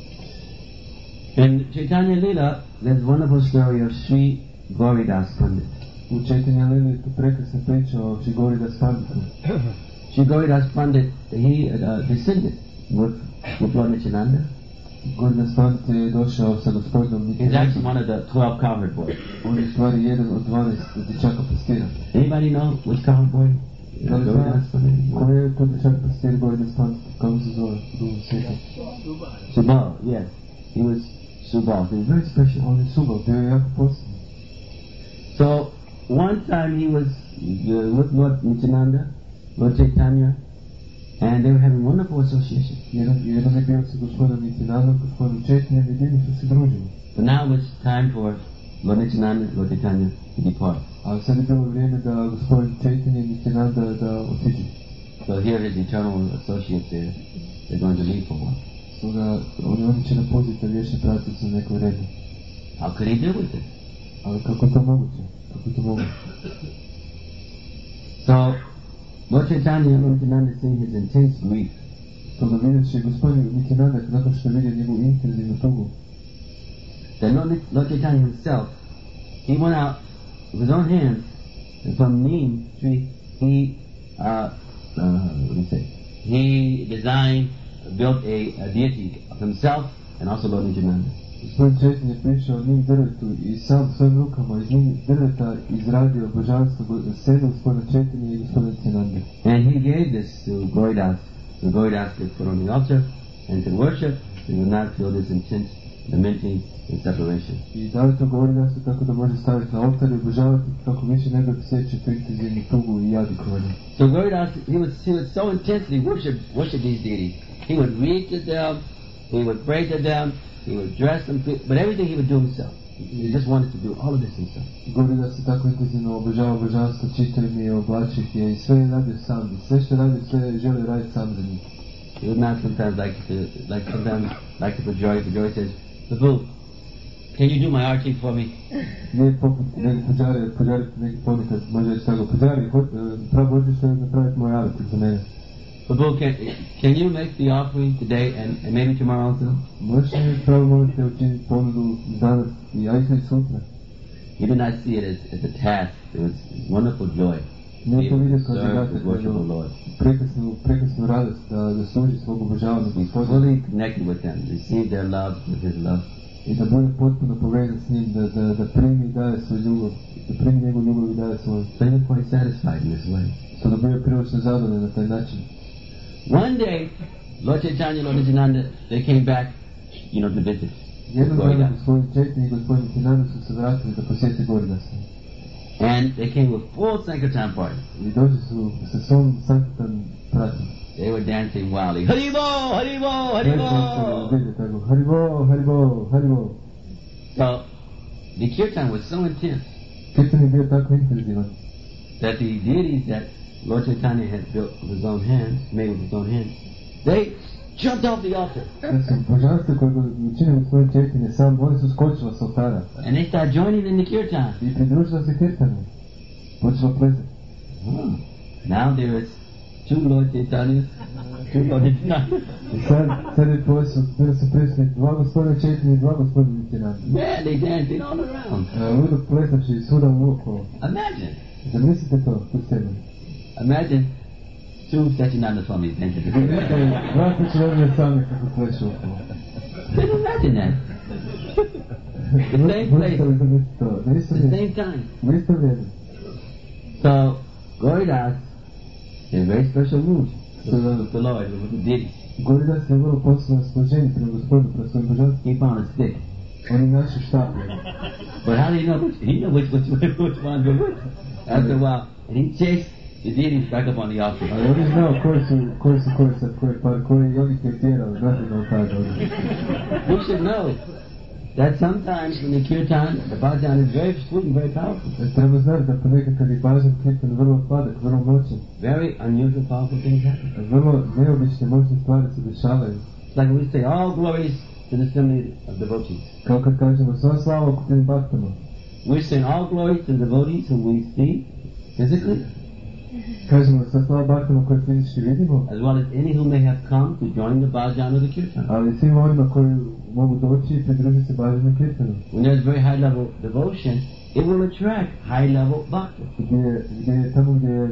In Chaitanya Lila, there's a wonderful story of Sri Gauridas Pandit. U Chaitanya Lili je tu prekrasna priča o Sri Gauridas Panditu. Sri Gauridas Pandit, he uh, descended with, with Lord Nityananda. Gauridas Pandit je došao sa gospodinom He's actually Nityanandom. one of the twelve cowherd boys. On je u stvari jedan od dvanaest dječaka pastira. Anybody know which cowherd boy? Da li Gauridas zna Pandit? ko je to dječak pastir Gauridas Pandit? Kako se zove? Drugo svijeta. Subal, yes. He was Subal. He was very special. On je Subal, bio je jako posljedno. So, one time he was uh, with Lord Nityananda, Lord Chaitanya, and they were having wonderful association. Jedan, jedan je bio sa gospodinom Nityanandom, gospodinom Četnijem i divno su se družili. But now it was time for Lord Nityananda, Lord Chaitanya to depart. Ali sad je bilo vrijeme da gospodin Četnije i Nityananda da otiđu. So here his eternal associates there, they're going to leave for a while. Stoga oni, oni će napustiti vječni pravac za neko vrijeme. How could he deal with it? Ali kako je to moguće? Kako je to moguće? So, Lord Chaitanya and Lord Nityananda seeing his intense grief, Stoga vidjeći gospodin Nityananda nakon što je vidio njegovu intenzivnu tugu, that Lord, Nit- Lord Chaitanya himself, he went out with his own hands, and from neem tree, he, uh, uh, what do you say? He designed, built a, a deity of himself and also Lord Nityananda. gospodin Četnije je prišao njim drvetu i sam svojim rukama iz njim drveta izradio božanstvo go- sebe gospodina Četnije i gospodina Nityananda. And he gave this to Gauridas. So Gauridas could put on the altar and could worship, so he would not feel this intense lamenting and separation. I da li to govori da se tako da može staviti na oltar i obožavati kako više ne bi osjećao tu intenzivnu tugu i jadikovanje. So Gauridas, he was, he was so intensely worship, worship these deities. He would read to them, he would pray to them, he would dress them, but everything he would do himself. He just wanted to do all of this himself. Govori da se tako intenzivno obožava božanstvo, čita im je, oblači ih je i sve je radio sam. I sve što radi, sve želi raditi sam za njih. He would not sometimes like to, like sometimes like to put Joy, but Joy says, Prabhu, can you do my arti for me? Nije poput neki puđari, puđari neki ponekad može reći tako, puđari, pravo možeš napraviti moj arti za mene. Prabhu, can, can you make the offering today and, and maybe tomorrow also? Možeš li pravo molite učiniti ponudu danas i ajka i sutra? He did not see it as, as a task. It was wonderful joy. Nije to vidio kao Serve zadatak, and worship the nego Lord. prekrasnu, prekrasnu radost da, da služi svog obožavanja Be gospodina fully connected with them, receive their love with His love. i da bude potpuno povezan s njim, da, da, da primi i daje svoj ljubav, da primi njegovu ljubav i daje svoj. So he was quite satisfied in this way. Stoga bio prilično zadovoljan na taj način. One day, Lord Chaitanya, Lord Nityananda, they came back, you know, to visit. Jednog dana Gauridas. gospodin Četni i gospodin Nityananda su se vratili da posjeti Gauridasa. And they came with full Sankirtan party. I došli su sa svom sankirtan pratom. They were dancing wildly. Haribo, Haribo, Haribo! Haribo. Vidite tako, Haribo, Haribo, Haribo. So, the kirtan was so intense Kirtan je bio tako intenzivan that the deities that Lord Chaitanya had built with his own hands, made with his own hands, they jumped off the altar. da su božanstvo koje je učinio gospodin Četni sam, oni su skočila s oltara And they started joining in the kirtan. i pridružila se kirtanu. Počela plesati. Hmm. Now there is two Lord Chaitanyas, two Lord Nityanandas. I sad, sad je plesu, bili su prisutni dva gospodina Četni i dva gospodina Nityananda. Man, they dancing all around. Ludo plesavši svuda uokolo. Imagine, Zamislite to, tu scenu. imagine two stretching out the Swami's identity. Dva pečelovne same kako plešu okolo. Can you imagine that? The same place, Možete li zamisliti to? Na isto the vrijeme. same time. Na isto vrijeme. So, Gauridas is very special mood with the Lord, with the deity. Gauridas je vrlo posebno složenje prema Gospodinu, prema svojim božanstvima. He found a stick. Oni naši štape. But how do you know which? He knew which, which, which ones were which. After a while, and he chased the deities back up on the altar. Ali on je znao koji su, koji su, koji sad, koji par, koji i oni je tjerali, znate na oltar. We should know that sometimes when the kirtan, the bhajan is very sweet and very powerful. Treba znati da ponekad kad je bhajan kirtan vrlo sladak, vrlo moćan, Very unusual, powerful things happen. vrlo neobične moćne stvari se dešavaju. It's like we say, all glories to the assembly of devotees. Kao kad kažemo sva slava okupljenim baktama. We're saying all glories to the devotees who we see physically, Kažemo sva slava baktama koje fizički vidimo, as well as any who may have come to join the bhajan or the kirtan. ali svima onima koji mogu doći i pridružiti se bhajan kirtanu. When there's very high level devotion, it will attract high level bhakti. Gdje, gdje je tamo gdje je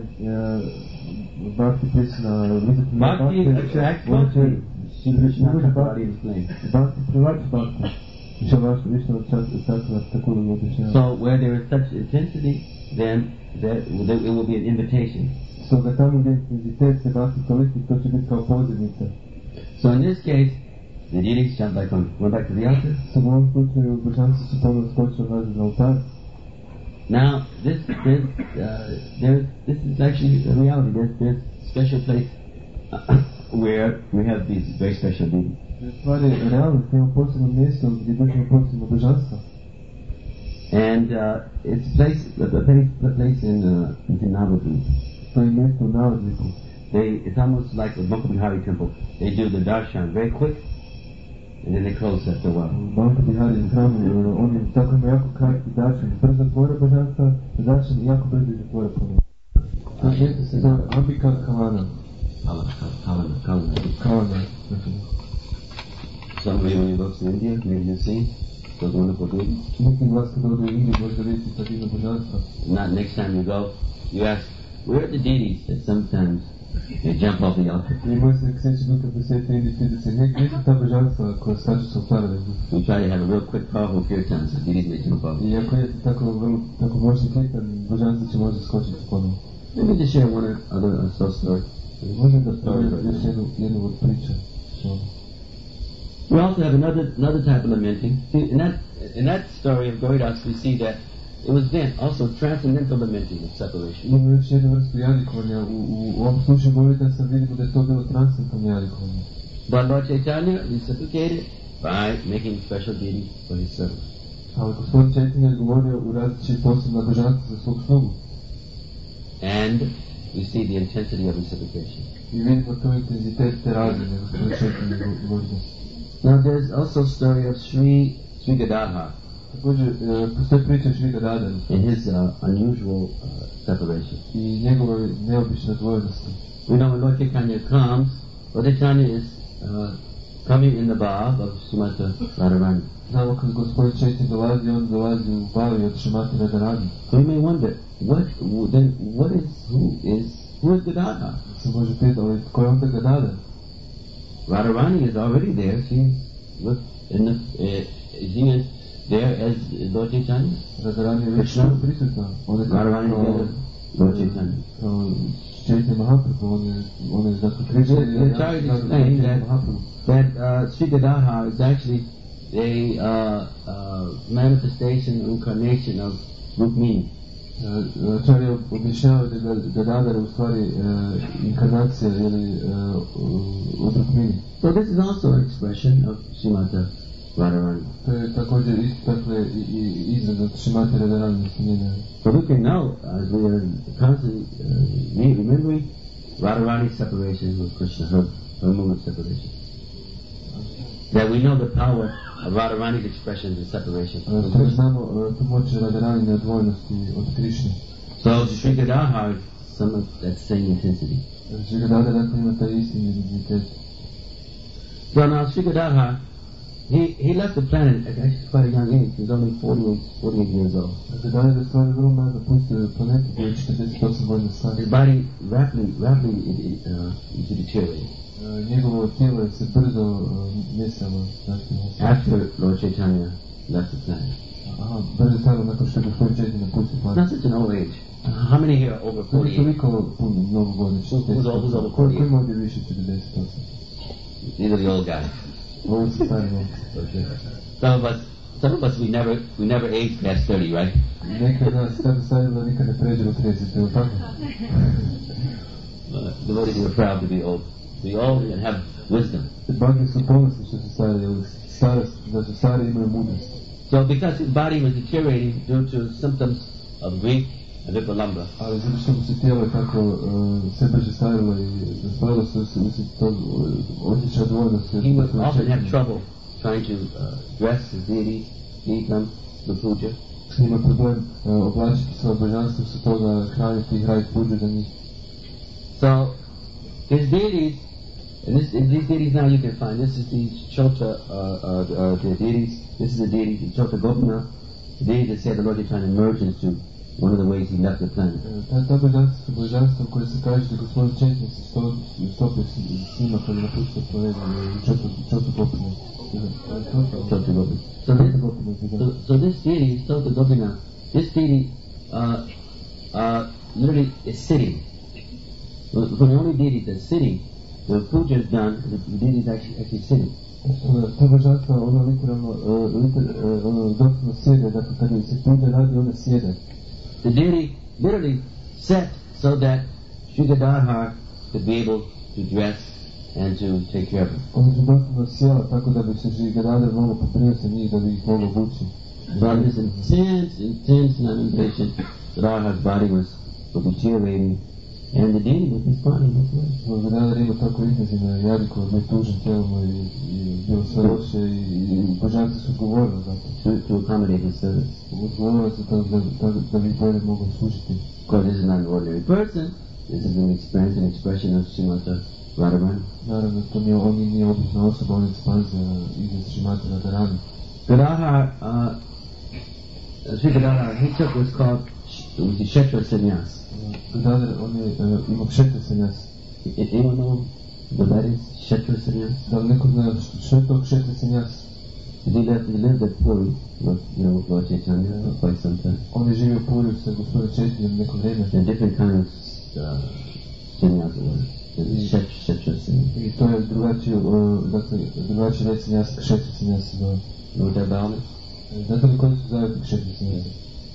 bhakti prisna visokom Bhakti attracts bhakti. Shri Krishna Thakur explained. Bhakti privlači bhakti. Više važno, više od čakra tako da objašnjava. So where there is such intensity, then there, there, it will be an invitation. Stoga tamo gdje intenzitet se bhakti toliki, to će biti kao pozivnica. So in this case, the deities jump back on, went back to the altar. Sad u ovom slučaju božanci su ponovno skočili nazad na oltar. Now, this, this, uh, there, this is actually a reality. There's, there's a special place where we have these very special deities. Stvar je realnost, imamo posebno mjesto gdje držimo posebno božanstvo. And uh, it's a place, a place, a place in, uh, in Navadvip. To je mjesto u Navadvipu. They, it's almost like the Banka Bihari temple. They do the darshan very quick, and then they close after a while. Banka Bihari u hramu, oni tako imaju jako kratki darshan. Brzo zatvore božanstva, darshan i jako brzo zatvore ponovno. To mjesto se zove Ambika Kalana. Kalana, Kalana, Kalana. Kalana. Some of you, when you go to India, maybe you've seen those wonderful deities. Neki od vas kad ode u Indiju možda vidjeti ta divna božanstva. Not next time you go, you ask, where are the deities that sometimes they jump off the altar? I moj se sljedeći put kad posjeti Indiju, pita se, gdje su ta božanstva koja skaču sa oltara? We try to have a real quick, powerful kirtan so deities may jump off. I ako je tako vrlo, tako moćni kirtan, božanstva će možda skočiti ponovno. Let me just share one other uh, soul story. Možem da stavim još jednu, jednu od priča. We also have another another type of lamenting. See, in that in that story of Gauridas, we see that it was then also transcendental lamenting of separation. Imamo još jednu vrstu jadikovanja. U, u, u ovom slučaju Gauridasa vidimo da je to bilo transcendentalno jadikovanje. But Lord Chaitanya reciprocated by making special deities for his servants. Ali Gospodin Chaitanya je govorio u različitih posebna božanstva za svog slugu. And we see the intensity of reciprocation. I vidimo to intenzitet te razine Gospodin Chaitanya govorio. Now there's also a story of Sri Sri Gadadhar Također, postoji priča Sri Gadadhar and his uh, unusual uh, separation. I njegove neobične dvojnosti. We know when Lord Chaitanya comes, Lord Chaitanya is uh, coming in the bav of Srimati Radharani. Znamo kad Gospodin Chaitanya dolazi, on dolazi u bavi od Srimati Radharani. So you may wonder, what then? What is who is who is Gadadhar? Se može pitati, ali tko je onda Gadadhar? Radharani is already there. She's with in the uh, she is there as Lord Chaitanya. Radharani je već tamo prisutna. Radharani is Lord Chaitanya. Chaitanya Mahaprabhu, on je, on je zato Krishna. The Acharya explained that that uh, Sri Gadadhar is actually a uh, uh, manifestation, incarnation of Rukmini. Acharya objašnjava da Gadadhar je u stvari inkarnacija ili od Rukmini. So this is also an expression of Srimati Radharani. To je također isto dakle izraz od Srimati Radharani. So we can know, as we are constantly uh, remembering Radharani's separation with Krishna, her, her movement separation, that we know the power of Radharani's expressions and separation. To znamo tu moć Radharani odvojnosti od Krishne. So Sri Gadadhar is some of that same intensity. Sri Gadadhar dakle ima taj isti intenzitet. So now Sri Gadadhar he he left the planet at actually quite a young age. He was only forty-eight, forty-eight years old. Gadadhar je stvari vrlo mlad napustio planetu, bio je četrdeset osam godina star. His body rapidly, rapidly uh, deteriorated. Uh, njegovo tijelo je se brzo uh, mjesama. After Lord Chaitanya left the planet. Aha, brzo stalo nakon što je gospodin Chaitanya napustio planetu. Not such an old age. Uh, how many here are over forty-eight? Toliko puno, mnogo godina. Who's over, who's over Ko forty-eight? ima ovdje više četrdeset osam? These are the old guys. Ovo su stari momci. Okay. Some of us, some of us, we never, we never age past thirty, right? Neki od nas tako stari da nikad ne pređemo trideset, ili tako? Uh, devotees are proud to be old, to be old and have wisdom. Bhakti su ponosni što su stari, jer starost, da su stari imaju mudrost. So because his body was deteriorating due to symptoms of grief and vipralambha, Ali zato što mu se tijelo je tako uh, sve brže starilo i raspravilo se uslijed tog osjećaja odgovornosti. he would often have trouble trying to uh, dress his deities, lead them to puja. Ima problem uh, oblačiti svoje božanstvo, sa toga hraniti i raditi puđu za njih. So his deities, and this, and these deities now you can find, this is the Chota uh, uh, uh, the deities, this is the deity, the Chota Gopinath, the deity that said the Lord is trying to merge into one of the ways he left the planet. Ta, ta božanstva su božanstva koje se kaže da gospodin Chaitanya se sto, stopio s njima kad je napustio planetu i Čotu Gopinath. Chota Gopinath. So this, so, so this deity, Chota Gopinath, this deity uh, uh, literally is sitting. For the only deity that's sitting, the puja is done, the deity is actually, actually sitting. Ta božanstva, ono literalno, uh, liter, uh, ono doslovno sjede, dakle kada se puđa radi, one sjede. The deity literally sat so that Sri Gadadhar could be able to dress and to take care of him. Oni su doslovno sjela tako da bi se Sri Gadadhar mogao poprio sa njih, da bi ih mogao obući. So on this intense, intense lamentation, Gadadhar's body was, was deteriorating, and the deity was responding this way. Gadadhar ima tako intenzivno jadiko, bio tužan tijelom i, i bilo sve loše i, i božanci su govorili za to. To, to accommodate his service. Odgovorili su tako da, da, da bi bolje mogli služiti. Of course, this is not an ordinary person. This is an experience, an expression of Srimata Radharani. Naravno, to nije, on nije obična osoba, on je ekspanzija izraz Srimata Radharani. Gadadhar, uh, Sri Gadadhar, he took what's called the Kshetra Sannyas. Gadadhar, on je uh, imao Kshetra Sannyas. Anyone know what that is? Kshetra Sannyas? Da li neko zna što je to Kshetra Sannyas? He lived, he lived at Puri, with, you know, with Lord Chaitanya for quite some time. On je živio u Puriju sa gospodinom Chaitanyom neko vrijeme. There are different kinds of uh, sannyas. Kshetra Sannyas. I to je drugačije, uh, dakle, drugačije reći Sannyas, Kshetra Sannyas se zove. Know what that about it? Znate li koji su zavjeti Kshetra Sannyasa?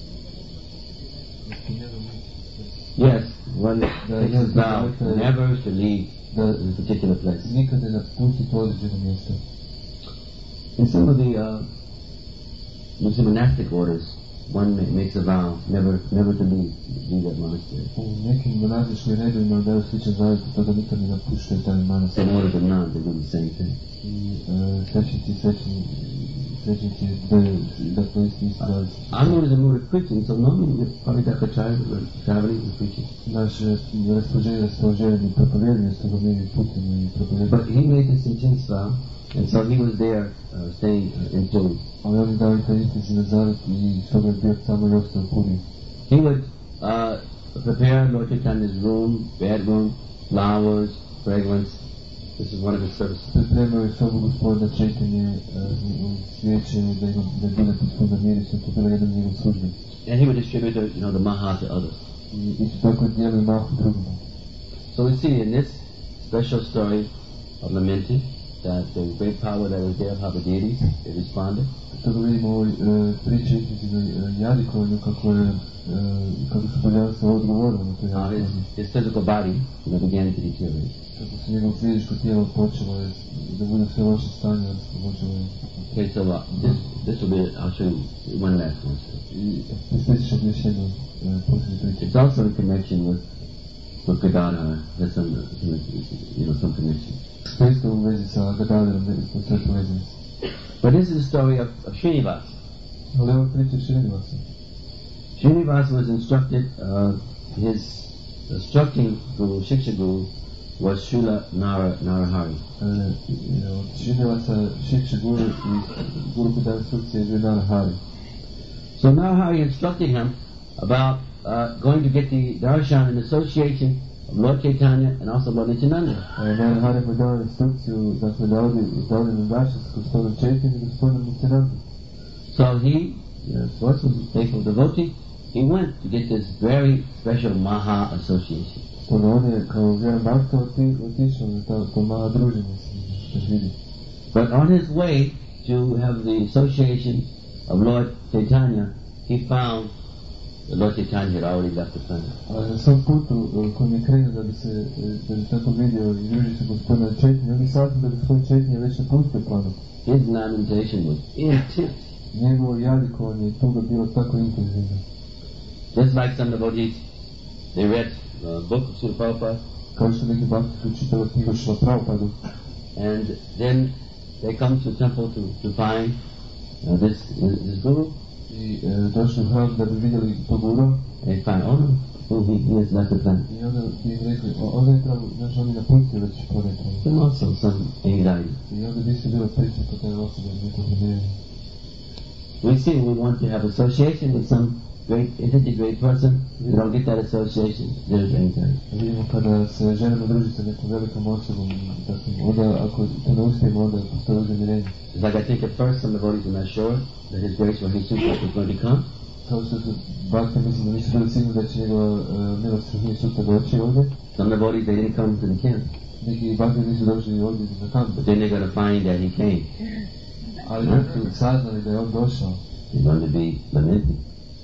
Yes, one takes a vow never to leave Da a particular place. nikad ne napustiti određeno mjesto. In some of the uh, in some monastic orders, one ma- makes a vow never, never to leave, leave that monastery. U nekim monastičkim redovima daju sličan zavjet to da nikad ne napuštaju taj manastir. In orders of none, they do the same thing. I uh, svećnici, svećni, svećnici daju, dakle, isti isti zavjet. I'm known as a mood of preaching, so normally we've probably got the child or traveling and preaching. Naše raspoloženje, raspoloženje i propovijedanje su ga mi putimo i propovijedanje. But he made this intense vow, and so he was there, uh, staying uh, in Puri. Ali on je dao i taj intenzivni zavjet i stoga je bio tamo i ostao u Puri. He would uh, prepare Lord Chaitanya's room, bedroom, flowers, fragrance. This is one of his services. Pripremao je sobu gospodina Chaitanje, svijeće, da ima da bude puno mirisom, to bila jedan njegov službe. And he would distribute, the, you know, the maha to others. I isto tako je dijelio mahu drugima. So we see in this special story of lamenting that the great power that was there of the deities, they responded. Stoga vidimo u ovoj uh, priči intenzivnoj jadikovanju kako je Uh, kako su božanstva odgovorili na to Uh, his, jadikovanju. his physical body, you know, began to deteriorate. Kako se njegovo fizičko tijelo počelo je da bude sve loše stanje, odnosno počelo je. Okay, so uh, this this will be, I'll show you one last one. I prispjetit ćemo još jednu uh, posljednju priču. It's also in connection with with Gadadhar. There's some, uh, you know, some connection. To isto u vezi sa Gadadharom, da smo sve povezani. But this is the story of, of Srinivas. Ali ovo priča je Srinivasa. Srinivas was instructed, uh, his instructing Guru, Shiksha Guru, was Srila Nara, Narahari. E, i, od činilaca Šiče Guru i Guru Pradhan instrukcije je bio Narahari. So Narahari instructed him about uh, going to get the darshan and association of Lord Chaitanya and also Lord Nityananda. E, Narahari mu dao instrukciju, dakle, da odi, da odi na darshan s gospodinom Chaitanya i gospodinom Nityananda. So he, yes, was a faithful devotee, he went to get this very special Maha association. Stoga on je kao vjeran bhakta otišao na to, to Maha druženje da vidi. But on his way to have the association of Lord Chaitanya, he found that Lord Chaitanya had already left the planet. A na svom putu kojim je krenuo da bi se, da bi tako vidio i družio se gospodina Chaitanya, on je saznao da gospodin Chaitanya već napustio planet. His lamentation was intense. Njegovo jadikovanje i tuga bilo tako intenzivno. Just like some devotees, they read the book of Srila Prabhupada, Kao što neki bhakti su čitali knjigu Srila Prabhupadu, and then they come to the temple to, to find uh, this, this guru, i e, došli u hram da bi vidjeli to guru, and they find, oh no, oh, he, he has left the planet. i onda bi im rekli, onda je pravo, znaš, on je napustio već planetu. And also some anxiety. I onda bi se bilo prisutno kod taj osobe, nekog nevjerenja. We see we want to have association with some great entity, great person. We don't get that association, there's anxiety. Vidimo kada se želimo družiti sa nekom velikom osobom, dakle, onda ako to ne uspijemo, onda postoje uznemirenje. It's like I think at first some devotees were not sure that his grace Rahi Sutra was going to come. Kao što su bhakti mislim da nisu bili sigurni da će njegova uh, milost Rahi Sutra doći ovdje. Some devotees, they didn't come to the camp. Neki bhakti nisu došli ovdje na kamp. But then they're going to find that he came. Ali kad su saznali da je on došao, They're going to be lamenting.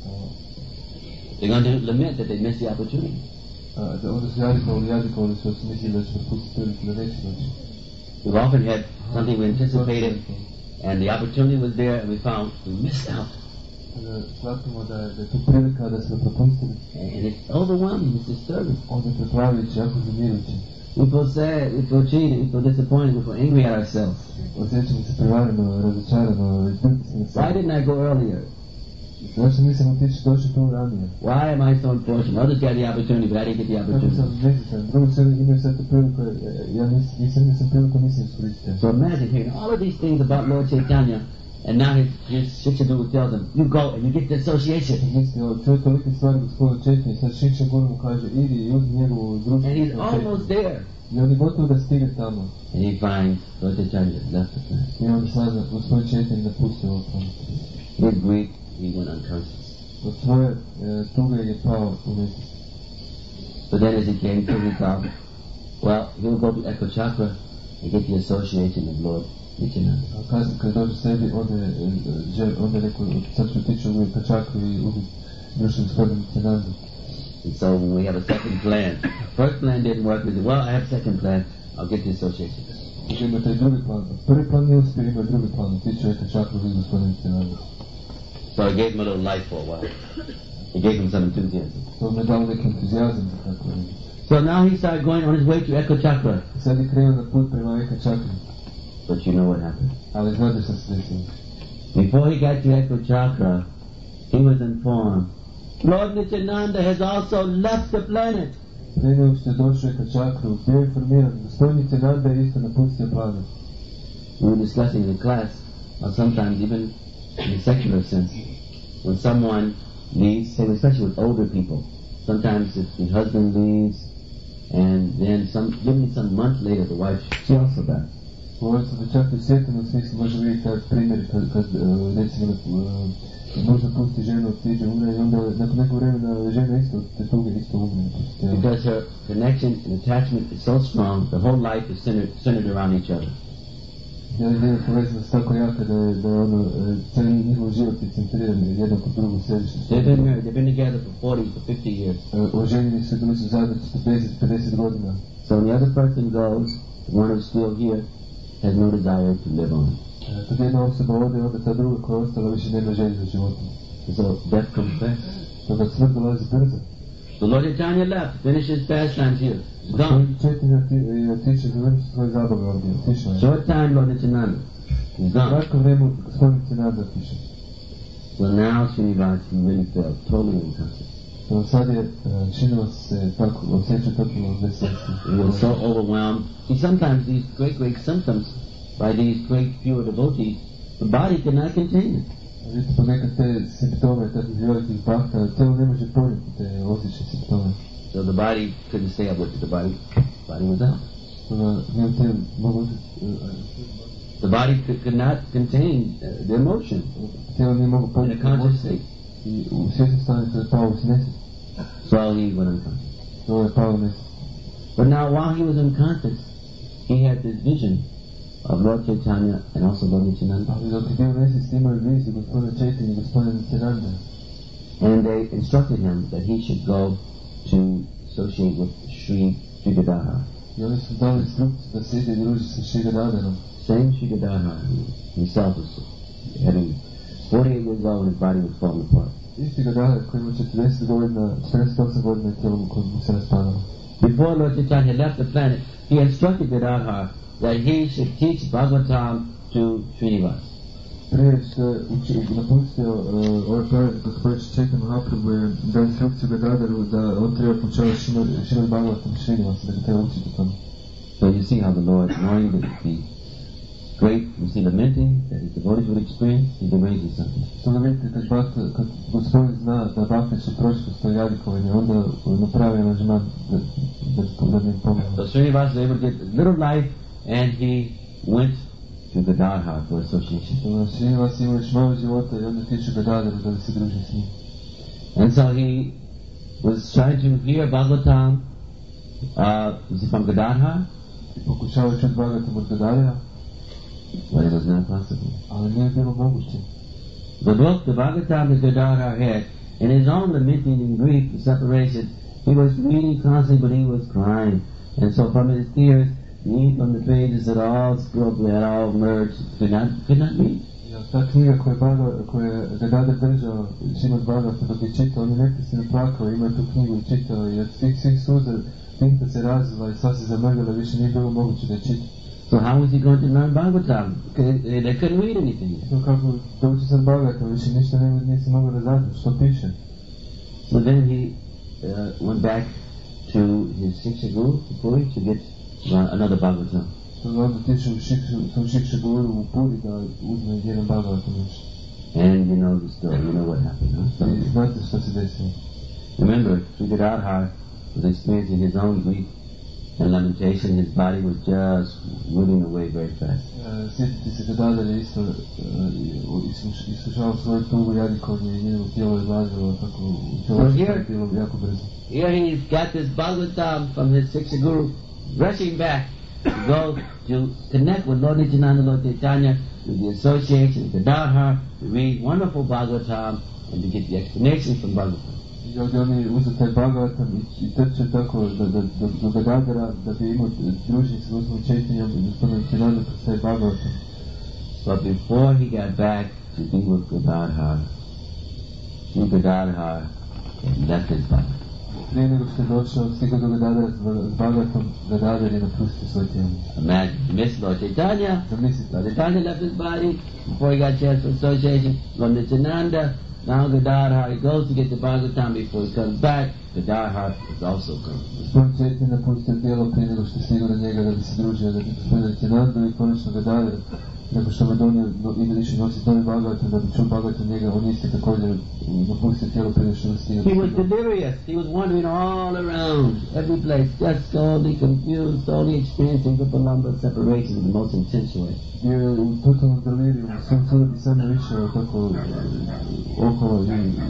They're going to lament that they missed the opportunity. a, da onda su jadikovali, jadikovali su, su mislili da će propustiti priliku da neće doći. We've often had something we anticipated, and the opportunity was there, and we found we missed out. Kada shvatimo da je, da je tu prilika da smo propustili, And it's overwhelming, it's disturbing. onda je preplavljujući, jako zamirujući. We feel sad, we feel cheated, we feel disappointed, we feel angry at ourselves. Osjećamo se prevareno, razočarano, izbiti se na Why sebe. didn't I go earlier? Zašto nisam otići došao tu ranije? Why am I so unfortunate? Others got the opportunity, but I didn't get the Kako opportunity. sam nesrećan, drugi se imaju sve te priliku, ja nis, nisam, nisam priliku, nisam iskoristio. So imagine hearing all of these things about Lord Chaitanya, and now his, his Shikshaguru tells him, you go and you get the association. Misli, čuje tolike stvari gospodinu Chaitanya, sad Šiša Guru mu kaže, idi i uzmi njegovu društvu. And he's almost there. I on je gotovo da stigne tamo. And he finds Lord Chaitanya has left the planet. I on sazna, gospodin Chaitanya napustio ovo planetu. His grief, he went unconscious. Od svoje e, tuge je pao u mjesec. But then as he came to himself, well, he'll go to Echo Chakra and get the association of Lord Nityananda. A kasnije kad dođe sebi, onda je, e, onda je rekao, sad ću tići uvijek ka čakru i uvijek društvo gospodinu Nityananda. And so when we have a second plan, first plan didn't work, we said, well, I have a second plan, I'll get the association. Znači ima taj drugi plan. Prvi plan nije uspio, ima drugi plan. Ti će ka čakru uvijek gospodinu Nityananda. So I gave him a little life for a while. He gave him some enthusiasm. To me dao neki entuzijazam, tako je. So now he started going on his way to Echo Chakra. Sad je krenuo na put prema Eka čakri. But you know what happened. Ali znate što se desilo? Before he got to Echo Chakra, he was informed, Lord Nityananda has also left the planet. Prije nego što je došao Eka čakru, bio je informiran, gospodin Nityananda je isto napustio planet. We were discussing in class, or sometimes even in a secular sense, when someone leaves, say especially with older people, sometimes if the husband leaves, and then some, maybe some months later the wife, she also dies. Govorio sam da čak i u svjetljenom smislu može vidjeti taj primjer kad, kad uh, recimo uh, muž napusti ženu, otiđe, umre i onda nakon nekog vremena žena isto, te tuge isto umre. Because her connection and attachment is so strong, the whole life is centered, centered around each other. Ja je povezanost tako jaka da je, da je ono, cijeli njihov život je centriran jednog od drugog središta. They've been married, they've been together for forty, for fifty years. Oženjeni su bili su zajedno četrdeset do pedeset godina. So when the other person goes, the one who's still here has no desire to live on. Kad jedna osoba ode, onda ta druga koja je ostala više nema želje za životom. So death comes fast. Toga smrt dolazi brzo. So Lord Chaitanya left, finished his pastimes here. He's gone. Chaitanya je otišao, završio svoje zabave ovdje, otišao je. Short time, Lord Nityananda. He's gone. Kratko vreme, gospodin Nityananda otišao. So now Srinivas, he really felt totally unconscious. No sad je činilo se tako, osjeća totalno bezsvjesno. He was so overwhelmed. See, sometimes these great, great symptoms by these great pure devotees, the body cannot contain it. Vidite, ponekad te simptome takvih velikih bakta, telo ne može ponijeti te osjećne simptome. So the body couldn't stay up with it. The body, body was out. The body could, could not contain uh, the emotion in a conscious state. So he went unconscious. But now while he was unconscious, he had this vision of Lord Chaitanya and also Lord Nityananda. And they instructed him that he should go to associate with Sri Sri Gadadhar. Same Sri Gadadhar himself was having forty-eight years old and his body was falling apart. Before Lord Chaitanya left the planet, he instructed Gadadhar that he should teach Bhagavatam to Srinivas. Prije što je napustio ovaj planet, gospodin Chaitanya Mahaprabhu je dao instrukciju Gadadharu da on treba poučavati Srimad Bhagavatam Srinivasa, da ga treba učiti tome. So you see how the Lord, knowing that the great, you see lamenting, that his devotees would experience, he arranges something. So da vidite, kad, bhakta, kad gospodin zna da bhakta će proći kroz to jadikovanje, onda napravi aranžman da, da, da im pomogne. So Srinivas was able to get a little life, and he went to Gadadhar for association. So Srinivas ima još malo života i onda tiče Gadadharu da se druži s njim. And so he was trying to hear Bhagavatam, uh, is it from Gadadhar? Pokušao čuti Bhagavatam od Gadadhara, but it was not possible. ali nije bilo moguće. The book, the Bhagavatam that Gadadhar had, in his own lamenting and grief for separation, he was reading constantly, but he was crying. And so from his tears, he from the pages that all scrubbed, had all merged, could not, could not read. Ta knjiga koju je Gadadhar držao, Srimad Bhagavatam, dok je čitao, on je neprestano plakao, ima tu knjigu i čitao, i od svih, svih suza tinta se razvila i sva se zamrljala, više nije bilo moguće da je čita. So how was he going to learn Bhagavatam? They, they couldn't read anything. So kako da uči sad Bhagavatam, više ništa ne, nije se moglo razazvati, što piše. So then he uh, went back to his Shiksha Guru, Puri, to get uh, another Bhagavatam. So onda tiče u Shiksha Guru u Puri da uzme jedan Bhagavatam još. And you know the story, you know what happened, huh? So, I znate što se desilo. Remember, Sri Gadadhar was experiencing his own grief and lamentation. His body was just moving away very fast. Uh, sjetite se Gadadhar je isto uh, iskušao svoju tugu jadikovnje i njeno tijelo je odlazilo tako, tijelo je bilo jako brzo. Here he's got this Bhagavatam from his Shiksha Guru, rushing back to go to connect with Lord Nityananda, Lord Chaitanya, with the association of Gadadhar, to read wonderful Bhagavatam and to get the explanation from Bhagavatam. I ovdje oni uzeo taj Bhagavatam i trče tako do Gadadhara da bi imao druženje sa gospodinom Chaitanjom i gospodinom Nityanandom kroz taj Bhagavatam. But before he got back to be with Gadadhar, Sri Gadadhar had left his body. Prije nego što je došao, stigao do Gadadhara s Bhagavatom, Gadadhar je napustio svoj tijelo. Imagine, missed Lord Chaitanya. Lord Chaitanya left his body before he got a chance for association. Lord Nityananda, now Gadadhar, he goes to get the Bhagavatam before he comes back. Gadadhar is also gone. Gospodin Chaitanya napustio tijelo prije nego što je stigao do njega da bi se družio da bi gospodin Nityananda i konačno Gadadhar. Nakon što me donio, ide više nosi novi Bhagavatam, da bi čuo Bhagavatam njega, on isti također napustio tijelo prije što je stigao. He was delirious. He was wandering all around, every place, just slowly confused, slowly experiencing the Palamba separation in the most intense way. Bio je u totalnom deliriju, sam sada bi samo išao tako okolo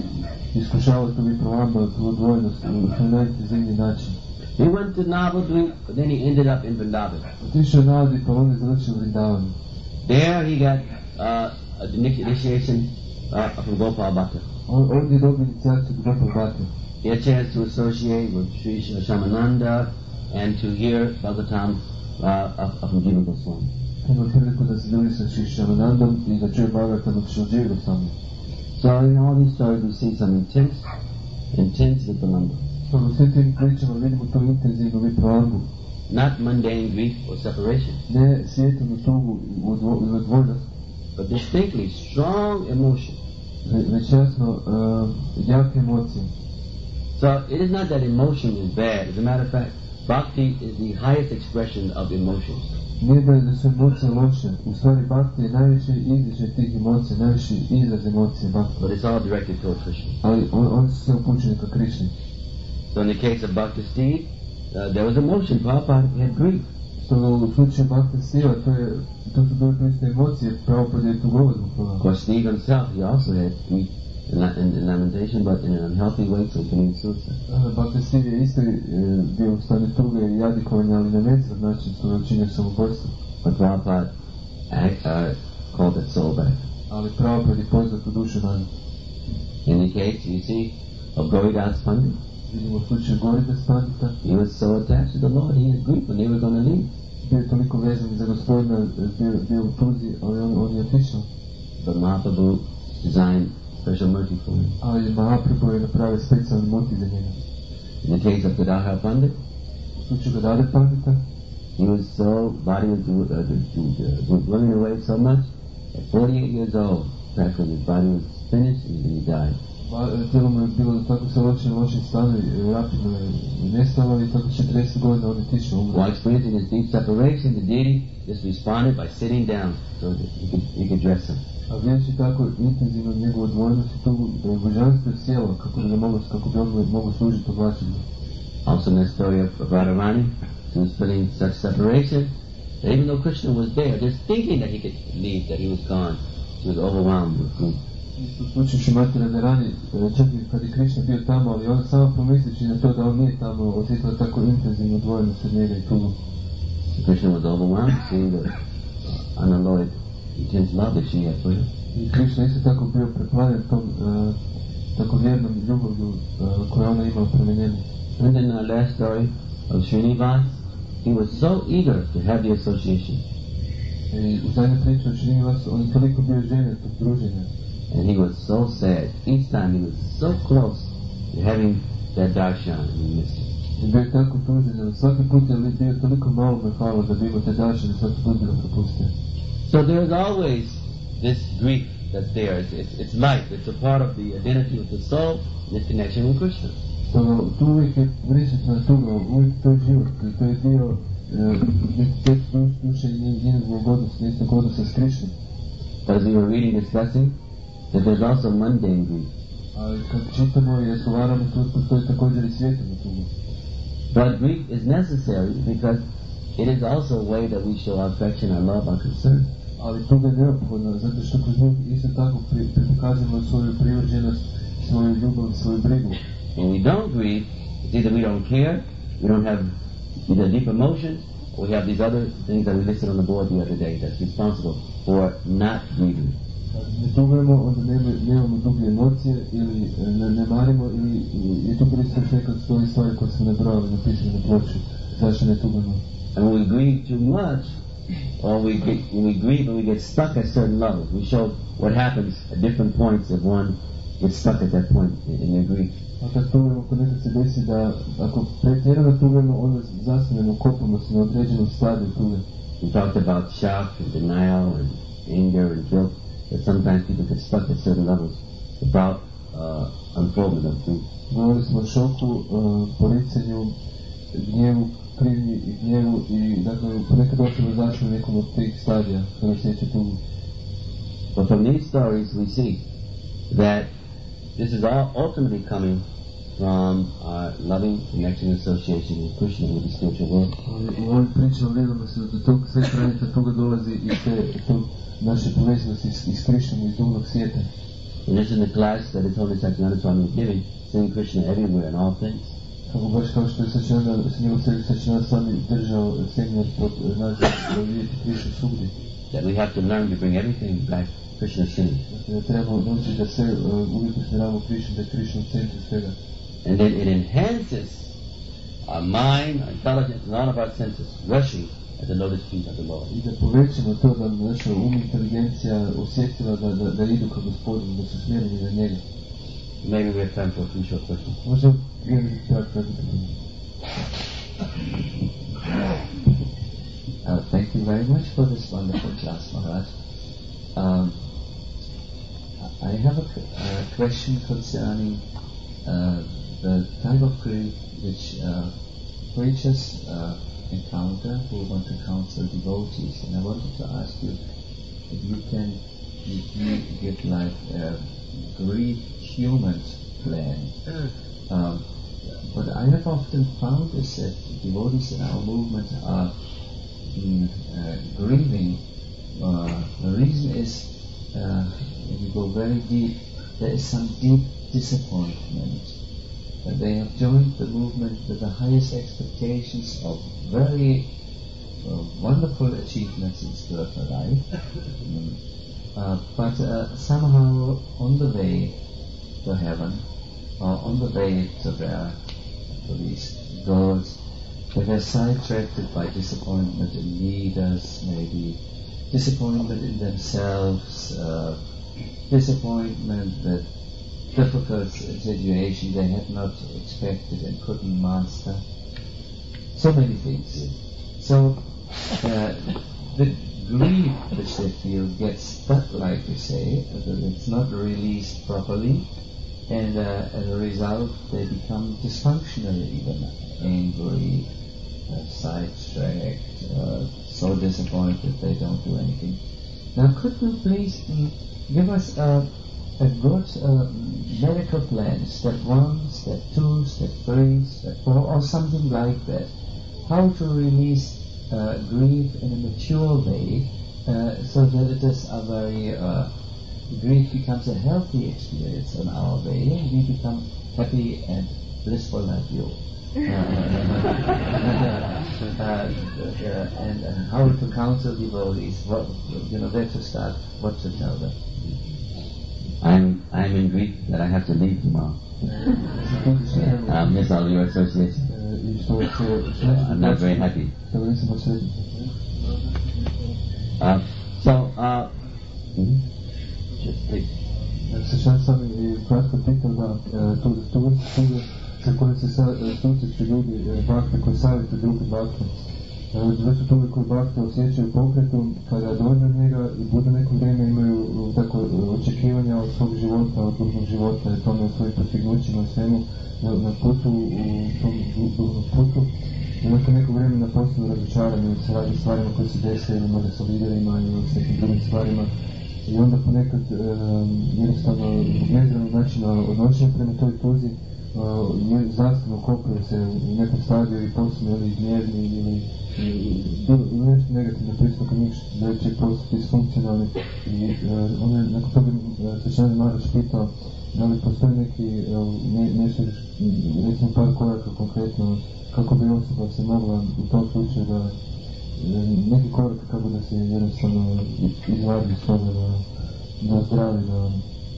i iskušavao tu Vipralamba, tu odvojnost, na najintenzivniji način. He went to Navadvip, but then he ended up in Vrindavan. Otišao je Navadvip, pa on je završio u Vrindavanu. There he got uh, an initiation uh, from Gopal Bhatta. Ovdje je dobio inicijaciju od Gopal Bhatta. He had a chance to associate with Sri Shamananda and to hear Bhagavatam uh, of, of Jiva Goswami. Imao priliku da se druži sa Sri Shamanandom i da čuje Bhagavatam od Sri Jiva Goswami. So in all these stories we see some intense, intense Vipralamba. So u svim tim pričama vidimo to intenzivnu Vipralambu. Not mundane grief or separation. Ne sjetovnu tugu i odvojnost. But distinctly strong emotion. Već jasno uh, jake emocije. So it is not that emotion is bad. As a matter of fact, bhakti is the highest expression of emotions. Nije da da su emocije loše. U stvari bhakti je najviše izličaj tih emocija, najviše izraz emocije bhakti. But it's all directed toward Krishna. Ali on, oni su sve upućeni ka Krišni. So in the case of Bhakti Steve, uh, there was emotion. Prabhupada had grief. Stoga u slučaju Bhakti Steva, to, je, to su bile priste emocije, Prabhupada je tugovao zbog toga. Of course, Steve himself, he also had grief in, la- in, in lamentation, but in an unhealthy way, so he committed suicide. Uh, Bhakti Steve je isto e, bio u stane tuge i jadikovanja, ali na nezdrav način što je učinio samobojstvo. But Prabhupada act, uh, called that soul back. Ali Prabhupada je pozvao tu dušu nazad. In the case, you see, of Gauridas Pandit, Vidimo u slučaju Gauridas Pandita, he was so attached to the Lord, he had grief when they were going to leave. bio je toliko vezan za gospodina, bio, bio u tuzi, ali on, on je otišao. But Mahaprabhu designed special mercy for him. Ali Mahaprabhu je napravio specijalni motiv za njega. In the case of Gadadhar Pandit, U slučaju Gadadhar Pandita, he was so, body was uh, uh, uh, running away so much, at forty-eight years old, practically his body was finished and then he died. tijelo mu je bilo da tako se loše, loše stane, rapidno je nestalo i tako četrdeset godina on je tišao umro. While experiencing his deep separation, the deity just responded by sitting down so that he could, he could dress him. A vijeći tako intenzivno njegovu odvojnost i togu da je božanstvo sjelo kako bi ga moglo, kako bi on mogao služiti oblačenju. Also in the story of Radharani, she was feeling such separation that even though Krishna was there, just thinking that he could leave, that he was gone, she was overwhelmed with grief. Isto u slučaju Šrimati Radharani, čak i kad je Krishna bio tamo, ali ona sama pomislići na to da on nije tamo, osjetila tako intenzivno odvojenost od njega i tugu. So Krishna was overwhelmed, seeing the unalloyed, intense love that she had for him. I Krishna isto tako bio preplavljen tom uh, tako vjernom ljubavlju uh, koju ona imala prema njemu. And then the last story of Srinivas, he was so eager to have the association. I u zadnjoj priči o Srinivasu, on je toliko bio željen tog druženja. And he was so sad. Each time he was so close to having that darshan, and he missed it. I bio je tako tužen, svaki put je bio toliko malo me hvala da bi imao te dašene, svaki put bi ga propustio. So there is always this grief that's there. It's, it's, it's life. It's a part of the identity of the soul and its connection with Krishna. Stoga tu uvijek je prisutna tuga, uvijek to je život, to je dio identitet duše i njegovog odnosa, njegovog odnosa s Krishnom. As we were reading, discussing, that there's also mundane grief. Ali kad čitamo i razgovaramo, tu postoji također i svjetovna tuga. But grief is necessary because it is also a way that we show our affection, our love, our concern. Ali tuga je neophodna, zato što kroz nju isto tako pri, prikazujemo svoju privrženost, svoju ljubav, svoju brigu. When we don't grieve, it's either we don't care, we don't have either deep emotions, or we have these other things that we listed on the board the other day that's responsible for not grieving. Kad ne tugujemo, onda nema, nemamo dublje emocije ili ne, ne marimo ili je tu prisutno neka od svojih stvari koje smo nabrali, napisali na ploči. Zašto ne tugujemo? And when we grieve too much, or we get, when we grieve and we get stuck at certain levels, we show what happens at different points if one gets stuck at that point in, in their grief. A kad tugujemo, ponekad se desi da ako pretjerano tugujemo, onda zastanemo, kopamo se na određenom stadiju tuge. We talked about shock and denial and anger and guilt, that sometimes people get stuck at certain levels without uh, unfoldment of grief. Govorili smo o šoku, uh, poricanju, gnjevu, krivnji i gnjevu i dakle ponekad osoba zašla nekom od tih stadija kada osjeća tugu. But from these stories we see that this is all ultimately coming from our loving connection and association with Krishna, with the spiritual world. U ovim pričama vidimo se da tog sve krajnje ta tuga dolazi iz te tog naše povezanosti s, s Krishnom iz duhovnog svijeta. And this is the class that His Holiness Satchidananda Swami is giving, seeing Krishna everywhere in all things. Kako baš kao što je Satchidananda, s njegov sredi Satchidananda Swami držao seminar pod nazivom da vidjeti Krishnu svugdje. That we have to learn to bring everything back Krishna's center. Dakle, da trebamo naučiti da sve uh, uvijek usmjeravamo Krishnu, da je Krishna u centru svega. And then it enhances our mind, our intelligence, and all of our senses rushing at the lotus feet of the Lord. I da povećamo to da naša um, inteligencija osjetila da, da, da idu ka Gospodinu, da su smjereni na njega. Maybe we have time for a few short questions. Možda jedan kratko pitanje. Uh, thank you very much for this wonderful class, Maharaj. Um, I have a, a question concerning uh, the type of grief which uh, preachers uh, encounter who want to counsel devotees. And I wanted to ask you if you can you, you give like a grief human plan. Um, what I have often found is that devotees in our movement are mm, uh, grieving. Uh, the reason is, uh, when you go very deep, there is some deep disappointment. That they have joined the movement with the highest expectations of very uh, wonderful achievements in spiritual life. mm. uh, but uh, somehow on the way to heaven, or on the way to their to these goals, they were sidetracked by disappointment in leaders, maybe disappointment in themselves, uh, disappointment with difficult situation they had not expected and couldn't master. So many things. So uh, the grief which they feel gets stuck, like we say, that it's not released properly, and uh, as a result they become dysfunctional, even angry, uh, sidetracked, uh, so disappointed they don't do anything. Now, could you please mm, give us a a good uh, medical plan, step one, step two, step three, step four, or something like that. How to release uh, grief in a mature way, uh, so that it is a very, uh, grief becomes a healthy experience on our way, and we become happy and blissful like you. Uh, uh, uh, and uh, how to counsel devotees, what, you know, where to start, what to tell them. I'm I'm in grief that I have to leave tomorrow. I miss all your association. I'm not very happy. Uh, so, uh, mm-hmm. Just please. Свещен съм и кратко питам da tu stuge sa kojim se susreću ljudi bakte koji savjetuju druge bakte. Dve su tuge koji bakte osjećaju pokretom kada dođu od njega i budu neko vrijeme imaju tako očekivanja od svog života, od dužnog života i tome o svojim postignućima i svemu na, na putu, u tom dužnom putu. I nakon neko vrijeme na poslu razočarani se radi stvarima koje se dese ili možda sa liderima ili s nekim drugim stvarima. I onda ponekad e, jednostavno neizravnog načina odnošenja prema toj tuzi e, zastavno kopaju se u nekom stadiju i posebno ili gnjevni ili ili nešto negativno pristup njih da će postati disfunkcionalni i e, on je nakon toga Svečani Maroš pitao da li postoji neki e, ne, nešto, recimo par koraka konkretno kako bi osoba se mogla u tom slučaju da neki korak kako da se jednostavno izvadi iz toga da, da zdravi, da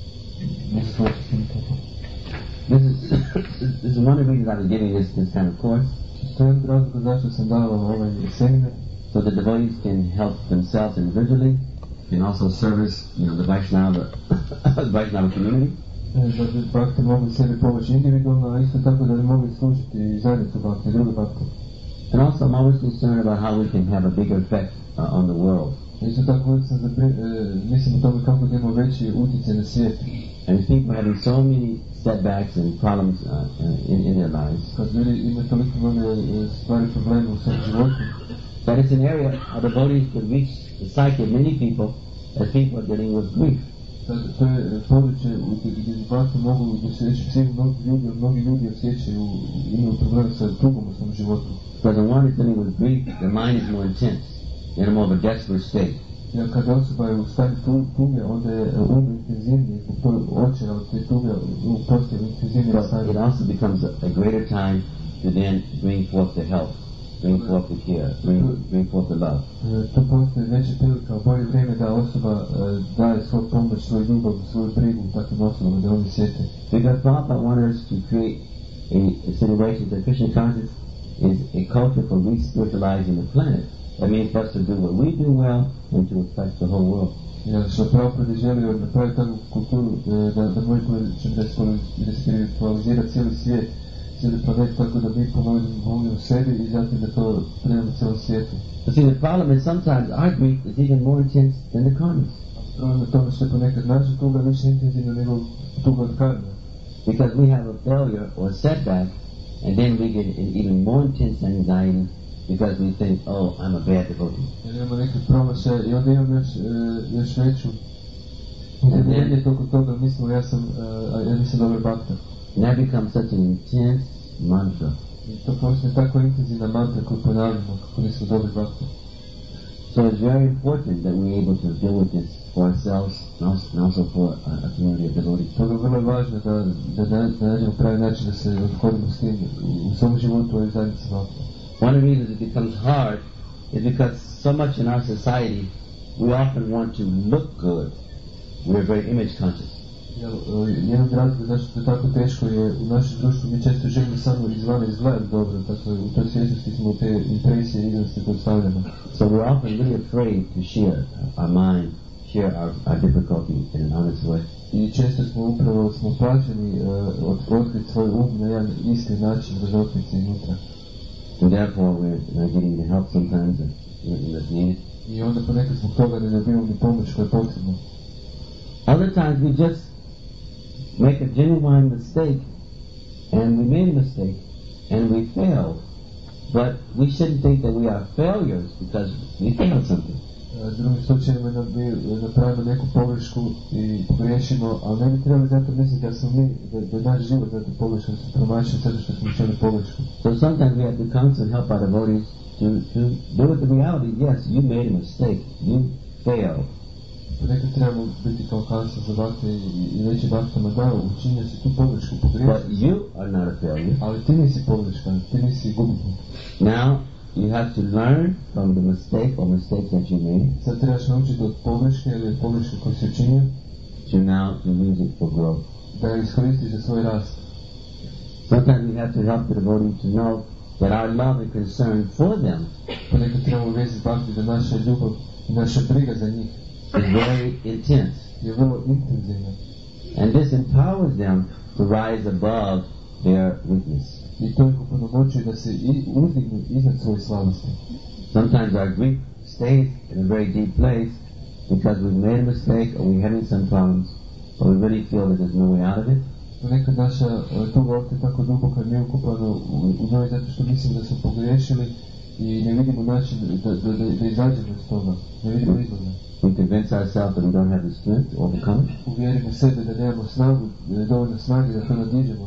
ne se sloči s tim tako. This is, this is one of the reasons I was giving this, this kind of course. To je razlog zašto sam davao ovaj seminar. So the devotees can help themselves individually, can also service, you know, the Vaishnava, the Vaishnava community. Da bi bakte mogli sebi pomoći individualno, a isto tako da bi mogli služiti zajednicu bakte, druge bakte. And also I'm always concerned about how we can have a bigger effect uh, on the world. Isto tako uvijek sam zapri, e, mislim o tome kako da imamo veći utjecaj na svijet. And people having so many setbacks and problems uh, in, in their lives. Kad ljudi imaju toliko mnogo stvari problema u svom životu. That it's an area how devotees could reach the psyche of many people as people are dealing with grief. To je područje gdje bakte mogu doseći psihu mnogi ljudi, mnogi ljudi osjećaju, imaju probleme sa tugom u svom životu. Because when one is dealing with grief, the mind is more intense, in a more of a desperate state. Jer kada osoba je u stanju tuge, onda je um intenzivniji, zbog tog očaja od te tuge postoje intenzivnije stanje. It also becomes a, a greater time to then bring forth the help, bring forth the care, bring, bring forth the love. To postoje veća prilika, bolje vrijeme da osoba daje svoju pomoć, svoju ljubav, svoju brigu takvim osobama, da oni sjete. Because Prabhupada wanted us to create a, a situation that Krishna consciousness is a culture for re-spiritualizing the planet. That means for us to do what we do well and to affect the whole world. Ja, što Prabhupada želio napraviti takvu kulturu da, da možemo respiritualizirati cijeli svijet, cijeli planet, tako da mi pomognemo sebi i zatim da to predamo cijelom svijetu. But see, the problem is sometimes our grief is even more intense than the karmas. Problem je tome što je ponekad naša tuga više intenzivna nego tuga od karma. because we have a failure or a setback, and then we get an even more intense anxiety because we think, oh, I'm a bad devotee. Jer imamo neke promašaje i onda imamo još, e, još veću uzemljenje oko toga, mislimo ja sam, uh, ja nisam dobar bakta. And that becomes such an intense mantra. I to postane tako intenzivna mantra koju ponavljamo kako nismo dobri bakta. So it's very important that we're able to deal with this for ourselves and also for a, a community of devotees. Toga vrlo je važno da, da, da, da nađemo pravi način da se odhodimo s tim u svom životu u zajednici bakta. One of the reasons it becomes hard is because so much in our society we often want to look good. We're very image conscious. Jedan od razloga zašto je tako teško je u našem društvu mi često želimo samo izvana izgledati dobro, tako u toj svjesnosti smo te impresije i iznosti koje stavljamo. So we're often really afraid to share our mind, share our, our difficulty in an honest way. I često smo upravo smo plaćeni uh, od, otkriti svoj um na jedan isti način razotkriti unutra. And therefore we're not getting the help sometimes that's needed. I onda ponekad zbog toga ne dobivamo ni pomoć koja je potrebna. Other times we just make a genuine mistake, and we made a mistake, and we failed. But we shouldn't think that we are failures because we failed something. Drugim slučajima napravimo neku pogrešku i pogriješimo, ali ne bi trebali zato misliti da smo mi, da, da naš život zato pogrešan su promašili zato što smo učinili pogrešku. So sometimes we have to counsel and help our devotees to, to do with the reality, yes, you made a mistake, you failed. Ponekad trebamo biti kao kansel za bakte i, i reći baktama da učinio si tu pogrešku, pogriješio. But you are not a failure. Ali ti nisi pogrešan, ti nisi gubitnik. Now you have to learn from the mistake or mistakes that you made. Sad trebaš naučiti od pogreške ili od pogreške koju si učinio. To now to use it for growth. Da je iskoristiš za svoj rast. Sometimes we have to help the devotee to know that our love and concern for them Ponekad trebamo vezati bakti da naša ljubav i naša briga za njih is very intense. Je vrlo intenzivna. And this empowers them to rise above their weakness. I to ih opunomoćuje da se i uzdignu iznad svoje slabosti. Sometimes our grief stays in a very deep place because we've made a mistake or we're having some problems, or we really feel that there's no way out of it. Ponekad naša tuga ovdje tako duboka mi je ukupana u, u njoj zato što mislim da smo pogriješili i ne vidimo način da, da, da, da izađemo iz toga. Ne vidimo izlaza. We convince ourselves that we don't have the strength to overcome it. Uvjerimo sebe da nemamo snagu, da je dovoljno snage da to nadiđemo.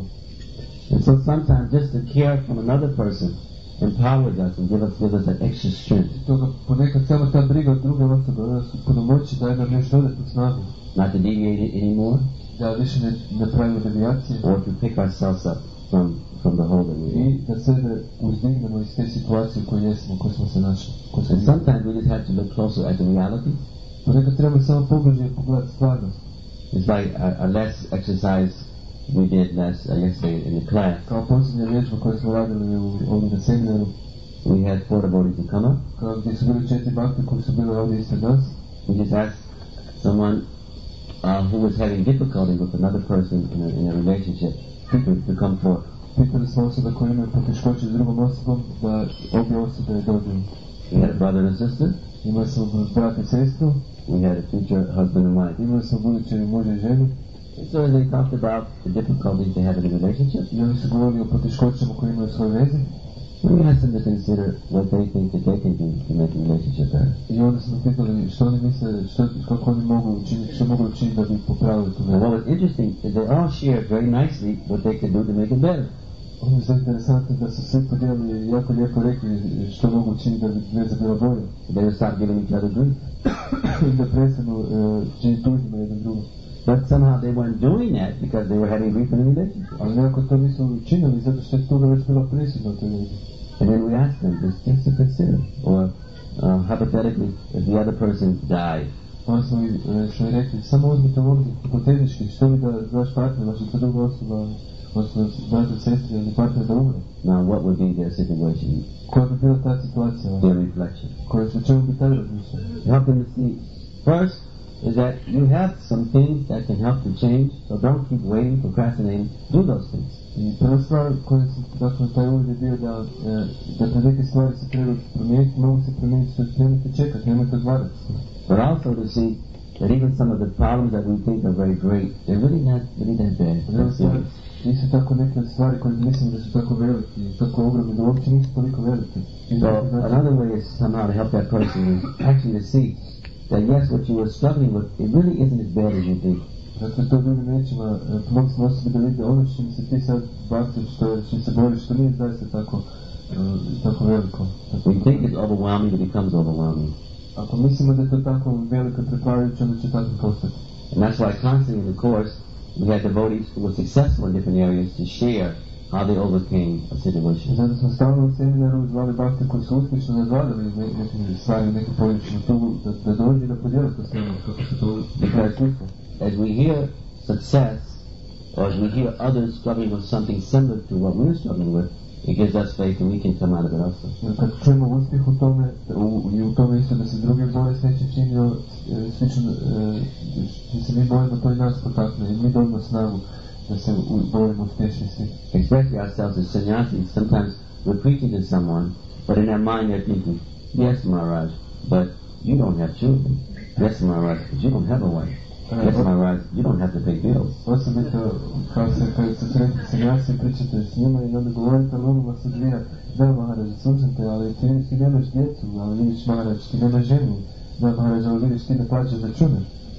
And so sometimes just the care from another person empowers us and gives us, gives us that extra strength. Toga ponekad samo ta briga od druge osobe nas punomoći daje nam još dodatnu snagu. Not to deviate it anymore. Da više ne, ne pravimo devijacije. Or to pick ourselves up from, from the hole that we're in. I da sebe uzdignemo iz te situacije u kojoj jesmo, u kojoj smo se našli. And sometimes we just have to look closer at the reality. Ponekad treba samo pobliže pogledati stvarnost. It's like a, a less exercise we did last uh, yesterday in the class. Kao posljednja vježba koju smo radili u, ovdje na seminaru. We had four devotees to come up. Kao gdje su bili četiri bakte koji su bili ovdje ispred nas. We just asked someone uh, who was having difficulty with another person in a, in a relationship to, to come forth. Pitali smo osobe koje imaju poteškoće s drugom osobom da obje osobe dođu. We had a brother and a sister. Imali smo brat i sestru. We had a future husband and wife. Imali smo buduće muža i ženu. And so they talked about the difficulties they have in a relationship. I oni su govorili o poteškoćama koje imaju u svojoj vezi. And we asked them to consider what they think that they can do to make the relationship better. I onda smo pitali što oni misle, što, kako oni mogu učiniti, što mogu učiniti da bi popravili tu vezu. And what was interesting is they all shared very nicely what they could do to make it better. Ono je interesantno da su svi podijelili jako lijepo rekli što mogu učiniti da bi veza bila bolja. So they would start giving each other grief. I da prestanu uh, činiti tužnjima jedan drugom. But somehow they weren't doing that because they were having grief in the relationship. Ali nekako to nisu učinili zato što je tuga već bila prisutna u toj vezi. And then we asked them just, just to consider, or uh, hypothetically, if the other person died. Onda smo i što je rekli, samo uzmite u obzir hipotetički, što bi da vaš partner, vaša druga osoba, odnosno brata, sestri ili partner da umre. Now what would be their situation? Koja bi bila ta situacija? Their reflection. Koja su čemu bi taj razmišljali? Help them to see. First is that you have some things that can help to change, so don't keep waiting, procrastinating, do those things. I prva stvar koja se, dakle, taj uvijek je bio da, da te neke stvari se treba promijeniti, mogu se promijeniti, što nemojte čekati, nemojte odvarati. But also to see that even some of the problems that we think are very great, they're really not really that bad. They're serious. Isto tako neke od stvari koje mislim da su tako veliki i tako ogromni, da uopće nisu toliko veliki. So another way is somehow to help that person is actually to see that yes, what you were struggling with, it really isn't as bad as you think. Dakle, to drugim rečima, pomogli smo osobi da vidi ono što se ti sad baktiš, što, što se boriš, što nije zaista tako, uh, tako veliko. We think it's overwhelming, it becomes overwhelming. Ako mislimo da je to tako veliko prepravljajuće, onda će tako postati. And that's why constantly in the course, we had devotees who were successful in different areas to share how they overcame a situation. Zato smo stalno u seminaru zvali bakte koji su uspješno nadvladali nekim stvari, nekim područjima, da, da dođe da podijeli to s njima, kako se to Because as we hear success, or as we hear others struggling with something similar to what we're struggling with, it gives us faith and we can come out of it also. Kad čujemo uspjeh u tome, u, i u tome isto da se drugi bore s nečim činio, slično, da se mi borimo, to i nas potakne, i mi dobimo snagu da se borimo uspješni svi. Especially ourselves as sannyasis, sometimes we're preaching to someone, but in their mind they're thinking, yes, Maharaj, but you don't have children. Yes, Maharaj, but you don't have a wife. Yes, Maharaj, you don't have to pay bills. Osobito, kao se, kad se sretni sannyasi, pričate s njima i onda govorite, ali ono vas odvija, da, Maharaj, slušam te, ali ti, ti nemaš djecu, ali vidiš, Maharaj, ti nemaš ženu, da, Maharaj, ali vidiš, ti ne plaćaš račune.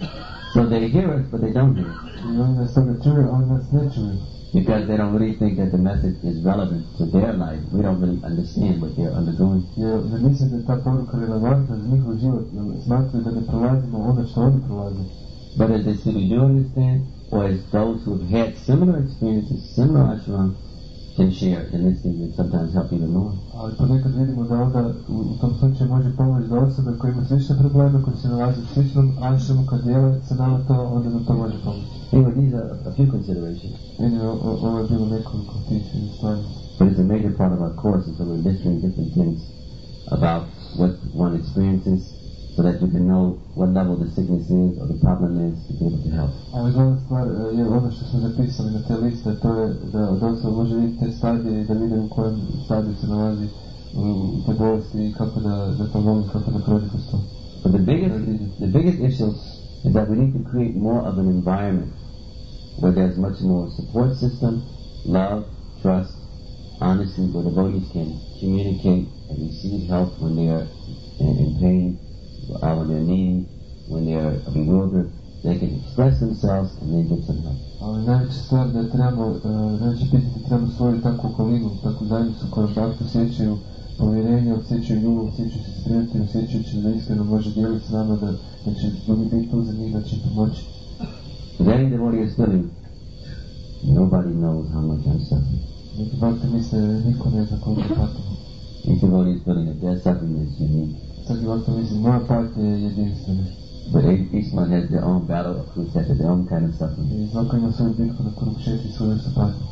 So they hear us, but they don't hear us. I oni nas toga čuju, ali nas ne čuju. Because they don't really think that the message is relevant to their life. We don't really understand what they're undergoing. Jer ne misle da je ta poruka relevantna za njihov život, jer smatraju da ne prolazimo ono što oni prolaze. But as they simply do understand, or as those who have had similar experiences, similar ashram, can share, and this can sometimes help even more. Ali ponekad vidimo da onda u, u tom slučaju može pomoći da osobe koje imaju slične probleme, koji se nalaze u sličnom ashramu, kad dijele se nama to, onda nam to može pomoći. Anyway, these are a few considerations. Anyway, ovo je bilo nekoliko tih stvari. But it's a major part of our course, and so we're listening to different things about what one experiences, so that you can know what level the sickness is or the problem is to be able to help. Ali glavna stvar je ono što smo zapisali na te liste, to je da od osoba može vidjeti te stadije i da vide u kojem stadiju se nalazi u te bolesti i kako da, da pomoći, kako da prođe kroz to. But the biggest, the biggest issue is that we need to create more of an environment where there's much more support system, love, trust, honesty, where the devotees can communicate and receive help when they are in, in pain, or when they're needy, when they're bewildered. They can express themselves and they get some help. Ali najveća stvar da trebamo, uh, najveće pitanje da trebamo stvoriti takvu okolinu, takvu zajednicu koju bakti osjećaju povjerenje, osjećaju ljubav, osjećaju se sprijatelji, osjećajući da iskreno može dijeliti s nama, da, da će drugi biti tu za njih, da će pomoći. If any devotee is feeling, nobody knows how much I'm suffering. Neki bakti misle, niko ne zna koliko patimo. Each devotee is feeling that their suffering is unique. Svaki bakti misle, moja patnja je jedinstvena. But each one has their own battle of Kurukshetra, their own kind of suffering. I svako ima svoju bitku na Kurukšetri i svoju vrstu patnje.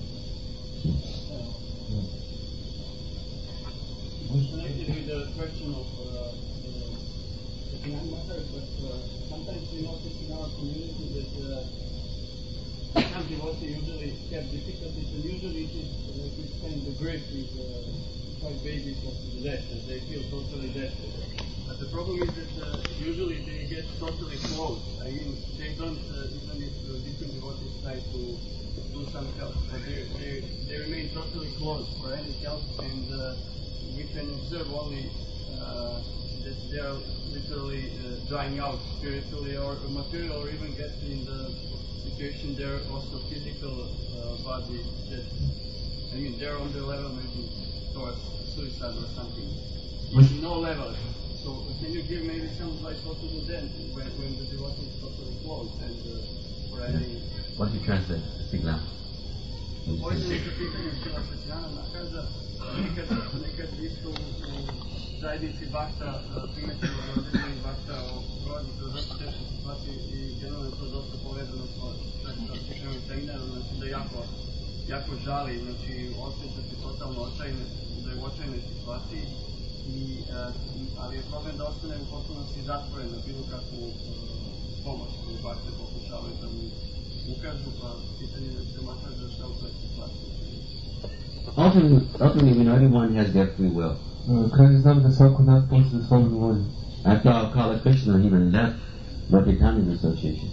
Connected with the question of uh, uh, economic matters, but uh, sometimes we notice in our community that uh, some devotees usually have difficulties, and usually it is, uh, like we explained, the grief is uh, quite basic of the death, and they feel totally death. But the problem is that uh, usually they get totally closed. I mean, they don't, uh, even if uh, different devotees try to do some help, but they, they, they remain totally closed for any help, and uh, we can observe only uh, that they are literally uh, drying out spiritually or materially, or even get in the situation they're also physical uh, body that, I mean, they're on the level maybe towards suicide or something. But no level. So can you give maybe some advice what to do then when, when the devotee is totally closed and uh, for any... What do you translate? Speak now. Ovdje neka pitanje Sila Srećana kaže, nekad, nekad isto u zajednici bakta primetimo da određeni bakta prolazi kroz dosta teške situacije i generalno je to dosta povezano sa svečanim seminarom, znači da jako, jako žali, znači osjeća se totalno očajne, da je u očajnoj situaciji, i, ali je problem da ostane u potpunosti zatvoren na bilo kakvu pomoć koju bakte pokušavaju da mu ukažu, pa pitanje da se makaže šta u toj situaciji. Ultimately, ultimately, we know everyone has their free will. Kraj znam da svako nas posjeduje slobodnu volju. After all, Kala Krishna even left Bhakti Association.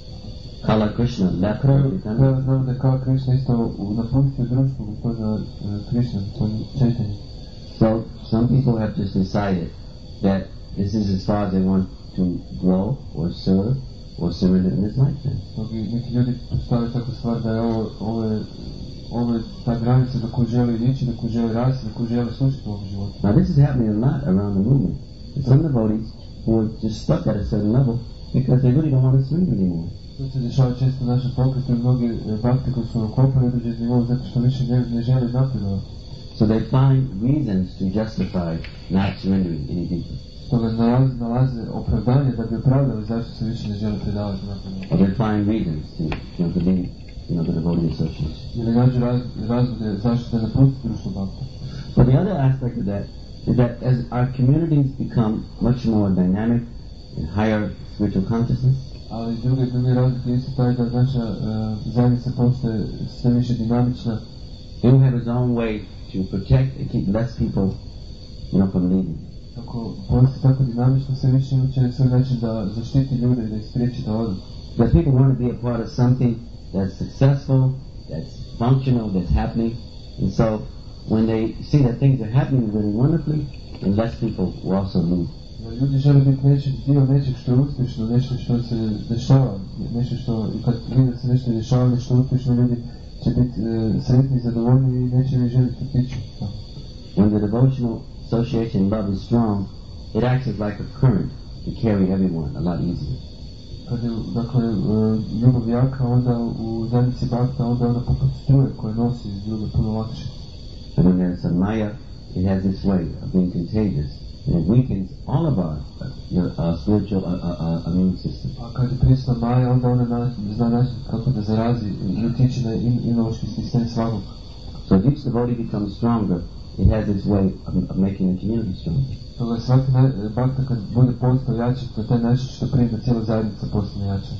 Kala Krishna Na left kraju Bhakti kraju znamo da je Kala Krishna isto u- napustio društvo gospodina e, Krishna, gospodina Chaitanya. So some people have just decided that this is as far as they want to grow or serve or surrender in this lifetime. Mnogi, neki ljudi postavljaju takvu stvar da je ovo, ovo, je, ovo je ta granica do koju žele ići, do koju žele rasti, do koju žele slušati u ovom životu. Now this is happening a lot around the movement. There's some devotees who are just stuck at a certain level because they really don't want to surrender anymore. To se dešava često u našem pokretu i mnogi e, bakti koji su okopani određeni nivou zato što više ne, ne žele napredovati. So they find reasons to justify not surrendering any deeper. Stoga nalaze, nalaze opravdanje da bi opravdali zašto se više ne žele predavati napredovati. Or they find reasons to, you know, to leave, you know, the devotee association. Ili nađu raz, razloge zašto da napusti društvo bakta. But the other aspect of that is that as our communities become much more dynamic and higher spiritual consciousness, Ali druge, druge razlike je isto taj da naša uh, zajednica postaje sve više dinamična. it will have its own way to protect and keep less people, you know, from leaving. Ako postaje tako dinamično, sve više imat će sve način da zaštiti ljude i da ih spriječi da odu. That people want to be a part of something that's successful, that's functional, that's happening. And so when they see that things are happening really wonderfully, then less people will also leave. Ljudi žele biti nečeg, dio nečeg što je uspješno, nešto što se dešava, nešto što, i kad vide da se nešto dešava, nešto uspješno, ljudi će biti e, sretni, zadovoljni i neće ne želiti otići. When the devotional association love is strong, it acts as like a current to carry everyone a lot easier. Kad je, dakle, e, ljubav jaka, onda u zajednici bakta, onda ona poput struje koja nosi ljude puno lakše. And when there's a maya, it has this way of being contagious, and it weakens all of our uh, your, uh, spiritual uh, uh, uh, immune system. A kad je prisutna maja, onda ona na, zna način kako da zarazi i utiče na im, imunološki sistem svakog. So if each devotee becomes stronger, it has this way of, of making the community stronger. Toga svaki na, bakta kad bude postao jači, to je taj način što prije da cijela zajednica postane jača.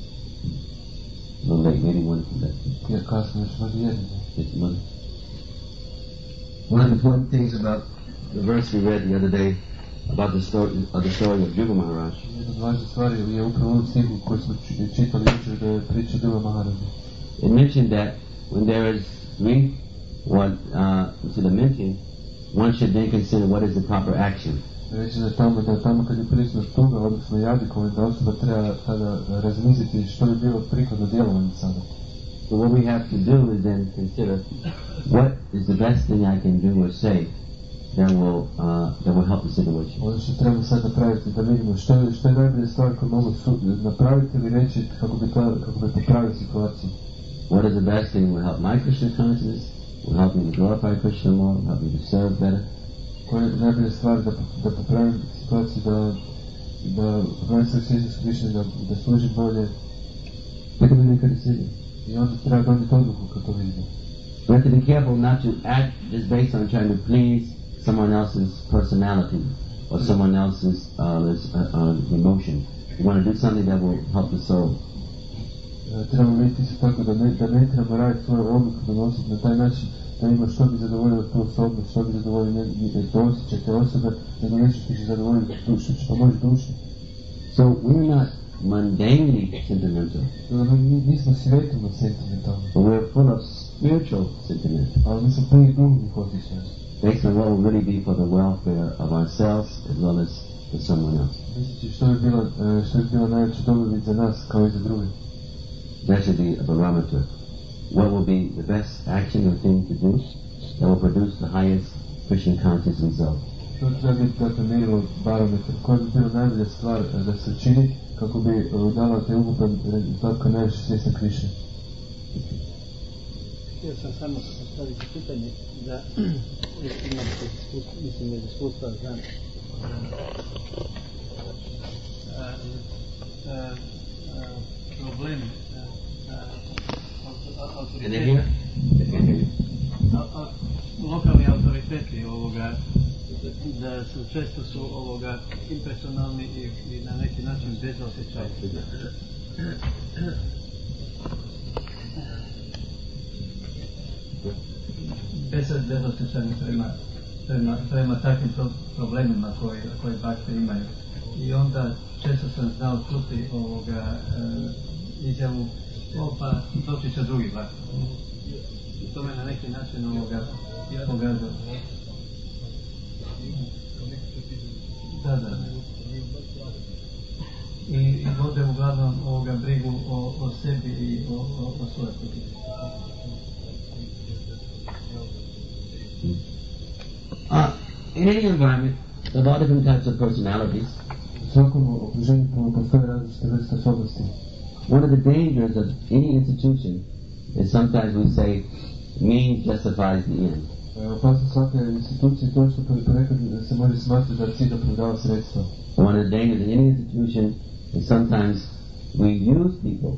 A little late, maybe one from that. Jer kasno još vodi jedno. It's money. One of the important things about the verse we read the other day about the story of the story of Juga Maharaj. Jedna od važnih stvari je upravo u stihu koji smo či- čitali jučer da je priča Juga Maharaja. It mentioned that when there is grief, one uh, to the mention, one should then consider what is the proper action. Reći da tamo, da tamo kad je prisutna tuga, odnosno jadikovanje, da osoba treba tada razmisliti što bi bilo prikladno djelovanje sada. So what we have to do is then consider what is the best thing I can do or say that will uh, that will help the situation. Ono što trebamo sad napraviti, da vidimo što je, što je najbolja stvar koju mogu su, napraviti ili reći kako bi, to, kako bi popravili situaciju. What is the best thing that will help my Krishna consciousness, will help me to glorify Krishna more, help me to serve better. Koja je najbolja stvar da, da popravim situaciju, da, da popravim sve svjesnost Krishna, da, da služi bolje. Because we make a decision. I onda treba donijeti odluku kad to vidimo. We have to be careful not to act just based on trying to please someone else's personality or someone else's uh, this, uh, uh, emotion. We want to do something that will help the soul. E, trebamo vidjeti isto tako da ne, da ne trebamo raditi svoje odluke, donositi na taj način da ima što bi zadovoljilo tu osobnost, što bi zadovoljilo to osjećaj te osobe, nego nešto što će zadovoljiti dušu, što može dušu. So we're not mundanely sentimental, Dakle, mi nismo svjetovno sentimentalni, but we're full of spiritual sentiment, ali mi smo puni duhovnih osjećaja. based on what will really be for the welfare of ourselves as well as for someone else. Misleći što bi bilo, e, što bi bilo najveće dobrobit za nas kao i za druge. That should be a barometer. What will be the best action or thing to do that will produce the highest Krishna conscious result. To treba biti dakle mjerilo barometar, koja bi bila najbolja stvar e, da se čini kako bi e, dala te ukupan rezultat kao najviše svjesna Krišne. Htio sam samo postaviti pitanje da imam se iskustva, mislim da iskustva znam a, a, a, problem autoriteta, lokalni autoriteti ovoga, da su često su ovoga impersonalni i, i na neki način bezosjećajni. bezosjećajni prema, prema, prema takvim pro, problemima koje, koje bakte imaju. I onda često sam znao čuti ovoga e, izjavu, o pa doći će drugi vlak. I to me na neki način ovoga pogađa. Da, da. I, i vode uglavnom ovoga brigu o, o sebi i o, o, o svojoj kući. Uh, in any environment, there are a lot of different types of personalities. U svakom okruženju postoje različite vrste osobnosti. One of the dangers of any institution is sometimes we say, means justifies the end. Opasnost svake institucije je to što ponekad se može smatrati da cilj opravdava sredstva. One of the dangers in any institution is sometimes we use people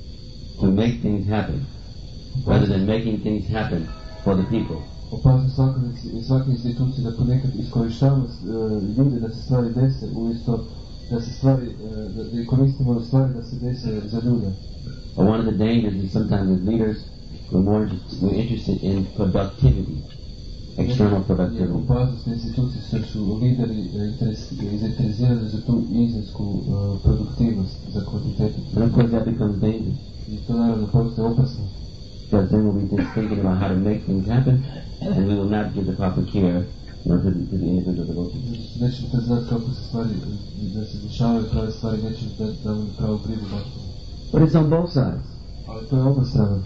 to make things happen, rather than making things happen for the people. Opasnost svake, svake institucije da ponekad iskorištavamo uh, ljude da se stvari dese, umjesto da se stvari, uh, da, da koristimo stvari da se dese za ljude. But one of the dangers is sometimes as leaders we're more interested, we're interested in productivity, external productivity. Opasnost institucije što su lideri zainteresirani za tu izraelsku uh, produktivnost, za kvantitetu. And of course that becomes dangerous. I to naravno postaje opasno. Because then we'll be just thinking about how to make things happen, and we will not give the proper care, you know, to the, to the individual devotees. Nećemo da znati kako se stvari, da se dešavaju prave stvari, nećemo da damo pravu brigu baštinu. But it's on both sides. Ali to je obostrano.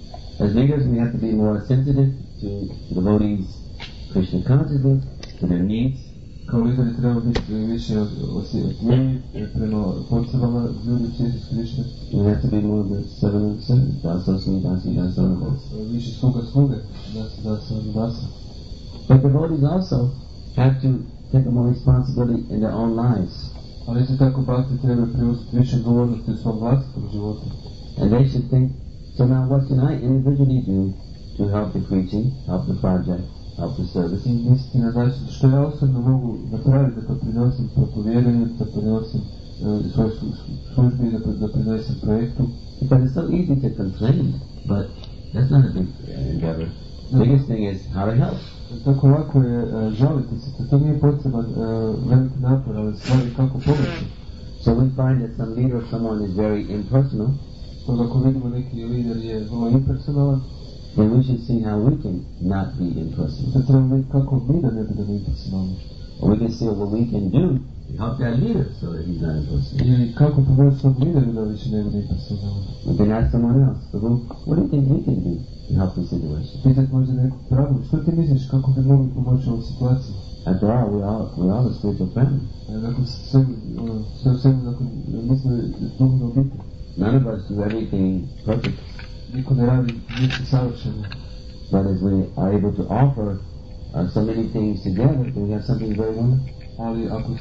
As leaders, we have to be more sensitive to devotees' Krishna consciousness, to their needs. Kao lideri treba biti više osjetljivi prema potrebama ljudi u svijesti Krišne. We have to be more the seven of seven, dasasani, dasi, dasanavas. Više sluga sluge, dasi, dasani, dasa. But devotees also have to take more responsibility in their own lives. Ali isto tako bhakti treba preuzeti više odgovornosti u svom vlastitom životu. And they should think, so now what can I individually do to help the preaching, help the project, help the service? I misliti na način što ja osobno mogu napraviti da doprinosim propovjedanju, da doprinosim uh, svoj službi, da doprinosim projektu. Because it's so easy to complain, but that's not a big endeavor. The biggest thing is how to help. Tako lako je uh, žaliti se, to nije potreban uh, veliki napor, ali stvari kako pomoći. So we find that some leader or someone is very impersonal. To ako vidimo neki lider je vrlo impersonalan, then we should see how we can not be impersonal. da trebamo vidjeti kako mi da ne budemo impersonalni. Or we can see what we can do to help that leader so that he's not impersonal. Ili kako pomoći svom lideru da više ne bude impersonalan. We can ask someone else, so who, what do you think we can do to help the situation? Pitat možda nekog pravu, što ti misliš kako bi mogli pomoći ovu situaciju? After all, we all, we all a spiritual family. Nakon sve, sve u svemu, nakon, mi smo duhovno biti. None of us do everything perfect. Niko ne radi ništa savršeno. But as we are able to offer uh, so many things together, we have something very wonderful. Ali ako